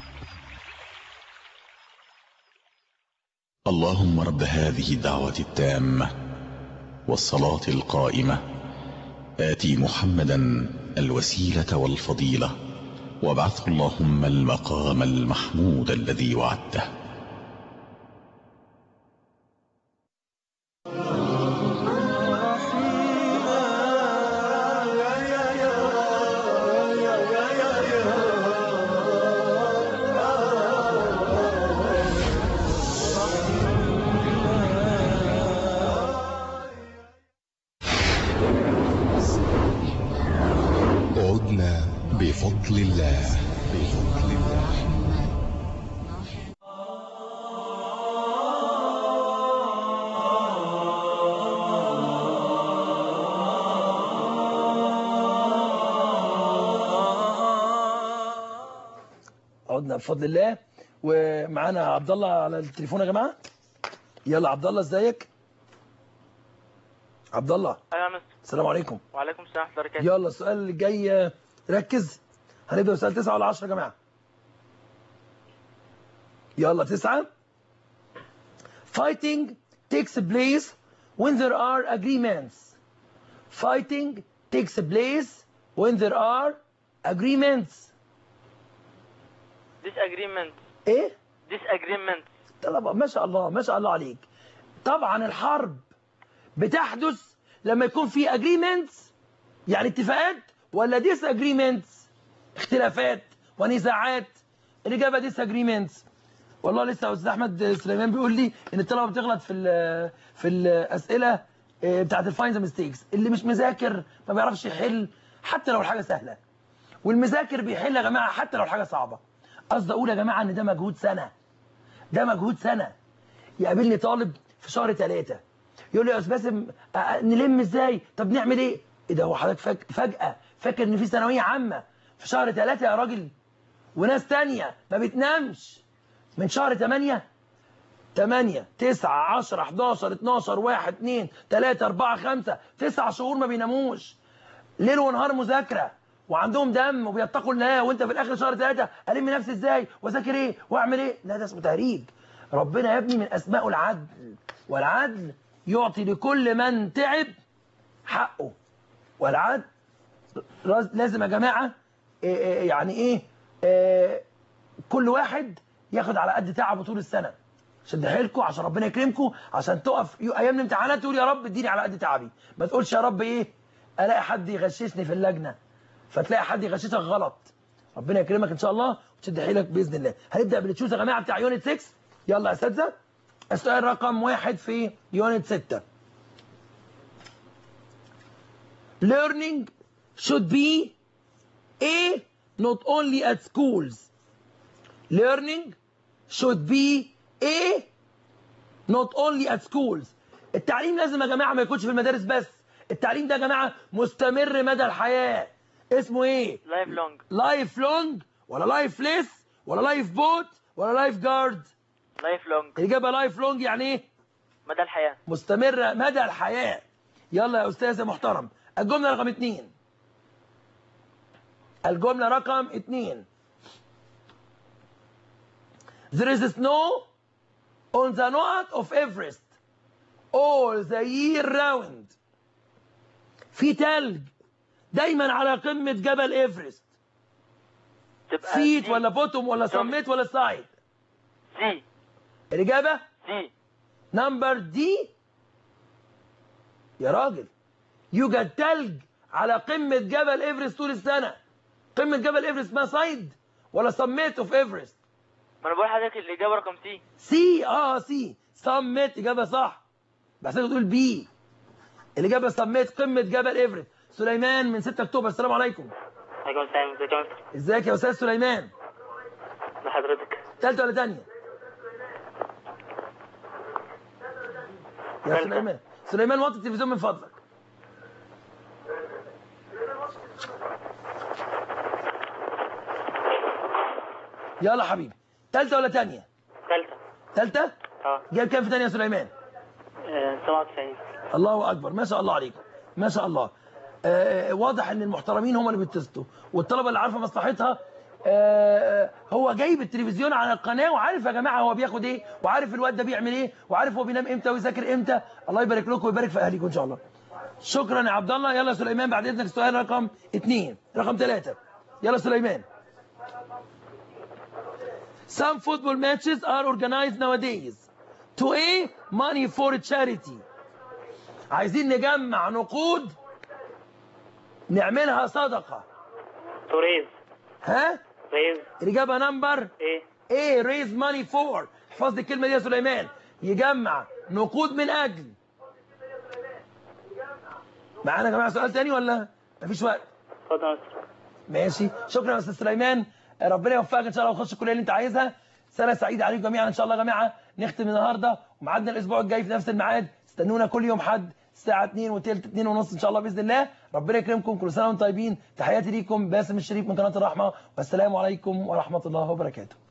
اللهم رب هذه الدعوة التامة والصلاة القائمة آتي محمدا الوسيلة والفضيلة وابعثه اللهم المقام المحمود الذي وعدته. عدنا بفضل الله. عدنا بفضل الله. ومعانا عبد الله على التليفون يا جماعه. يلا عبد الله، ازيك؟ عبد الله. ايوه يا مستر. السلام عليكم. وعليكم السلام ورحمه الله وبركاته. يلا السؤال اللي جاي ركز. هنبدا بسؤال 9 ولا 10 يا جماعه؟ يلا 9. Fighting takes place when there are agreements. Fighting takes place when there are agreements. disagreement. ايه؟ disagreement. طبعا ما شاء الله ما شاء الله عليك. طبعا الحرب بتحدث لما يكون في agreements يعني اتفاقات، ولا disagreements اختلافات ونزاعات. الإجابة disagreements. والله لسه أستاذ أحمد سليمان بيقول لي إن الطلبة بتغلط في الأسئلة بتاعت الفاينز ميستيكس. اللي مش مذاكر ما بيعرفش يحل حتى لو الحاجة سهلة، والمذاكر بيحل يا جماعة حتى لو الحاجة صعبة. قصدي أقول يا جماعة إن ده مجهود سنة. ده مجهود سنة. يقابلني طالب في شهر 3 يقول لي يا أستاذ باسم نلم إزاي؟ طب نعمل إيه؟ إيه ده، هو حضرتك فجأة فاكر إن في ثانوية عامة في شهر 3 يا راجل؟ وناس تانية ما بتنامش من شهر 8 9 10 11 12 1 2 3 4 5 9 شهور ما بيناموش ليل ونهار مذاكرة وعندهم دم وبيتقوا الله، وانت في الاخر شهر 3 الم نفسي ازاي واذاكر ايه واعمل ايه؟ لا ده اسمه تهريج. ربنا يا ابني من اسمائه العدل، والعدل يعطي لكل من تعب حقه. والعدل لازم يا جماعه يعني ايه كل واحد ياخد على قد تعبه طول السنه. شد حيلكم عشان ربنا يكرمكم، عشان تقف ايام الامتحانات تقول يا رب اديني على قد تعبي. ما تقولش يا رب ايه الاقي حد يغششني في اللجنه فتلاقي حد يغششك غلط. ربنا يكرمك ان شاء الله وتشد حيلك باذن الله. هنبدا بالتشوز يا جماعه بتاع يونت 6. يلا يا اساتذه السؤال رقم 1 في يونت 6. Learning should be A not only at schools. Learning should be A not only at schools. التعليم لازم يا جماعه ما يكونش في المدارس بس. التعليم ده يا جماعه مستمر مدى الحياه. اسمه ايه؟ لايف لونج. لايف لونج ولا لايف ليس ولا لايف بوت ولا لايف جارد؟ لايف لونج. الإجابة لايف لونج يعني ايه؟ مدى الحياة. مستمرة مدى الحياة. يلا يا أستاذ يا محترم. الجملة رقم 2. الجملة رقم 2. There is snow on the north of Everest all the year round. في تلج دايما على قمة جبل إيفرست. تبقى فيت سي. ولا بوتوم ولا سميت ولا سايد؟ سي. الإجابة سي. نمبر دي. يا راجل يوجد تلج على قمة جبل إيفرست طول السنة. قمة جبل إيفرست اسمها سايد ولا سميت اوف إيفرست؟ ما انا بقول لحضرتك الاجابه رقم سي. سي. سي. سميت إجابة صح. بس انت تقول بي. الإجابة سميت قمة جبل إيفرست. سليمان من 6 أكتوبر. السلام عليكم. عليكم السلام. ازيك يا مستر؟ ازيك يا أستاذ سليمان؟ لحضرتك. تالتة ولا تانية؟ يا تالتة. سليمان. سليمان وطي التلفزيون من فضلك. يلا حبيبي. تالتة ولا تانية؟ تالتة. تالتة؟ اه. جايب كام في تانية يا سليمان؟ 97. الله أكبر، ما شاء الله عليكم، ما شاء الله. واضح إن المحترمين هم اللي بيتصلوا، والطلبة اللي عارفة مصلحتها. هو جايب التلفزيون على القناة وعارف يا جماعة هو بياخد إيه، وعارف الواد ده بيعمل إيه، وعارف هو بينام إمتى ويذاكر إمتى. الله يبارك لكم ويبارك في أهليكم إن شاء الله. شكرا يا عبد الله. يلا يا سليمان بعد إذنك السؤال رقم 2. رقم 3. يلا سليمان. Some football matches are organized nowadays to a money for charity. عايزين نجمع نقود نعملها صدقة. توريز. ها؟ ريز. الإجابة نمبر ايه. raise money for. احفظ لي الكلمة دي يا سليمان. يجمع نقود من أجل. معانا يا جماعة سؤال تاني ولا مفيش وقت؟ اتفضل يا مستر. ماشي. شكرا يا أستاذ سليمان. ربنا يوفقك إن شاء الله وتخش الكلية اللي أنت عايزها. سنة سعيدة عليكم جميعا إن شاء الله يا جماعة. نختم النهارده وميعادنا الأسبوع الجاي في نفس الميعاد. استنونا كل يوم حد الساعة 2 وثلث 2 ونص إن شاء الله بإذن الله. ربنا يكرمكم. كل سنة وأنتم طيبين. تحياتي ليكم باسم الشريف من قناة الرحمة، والسلام عليكم ورحمة الله وبركاته.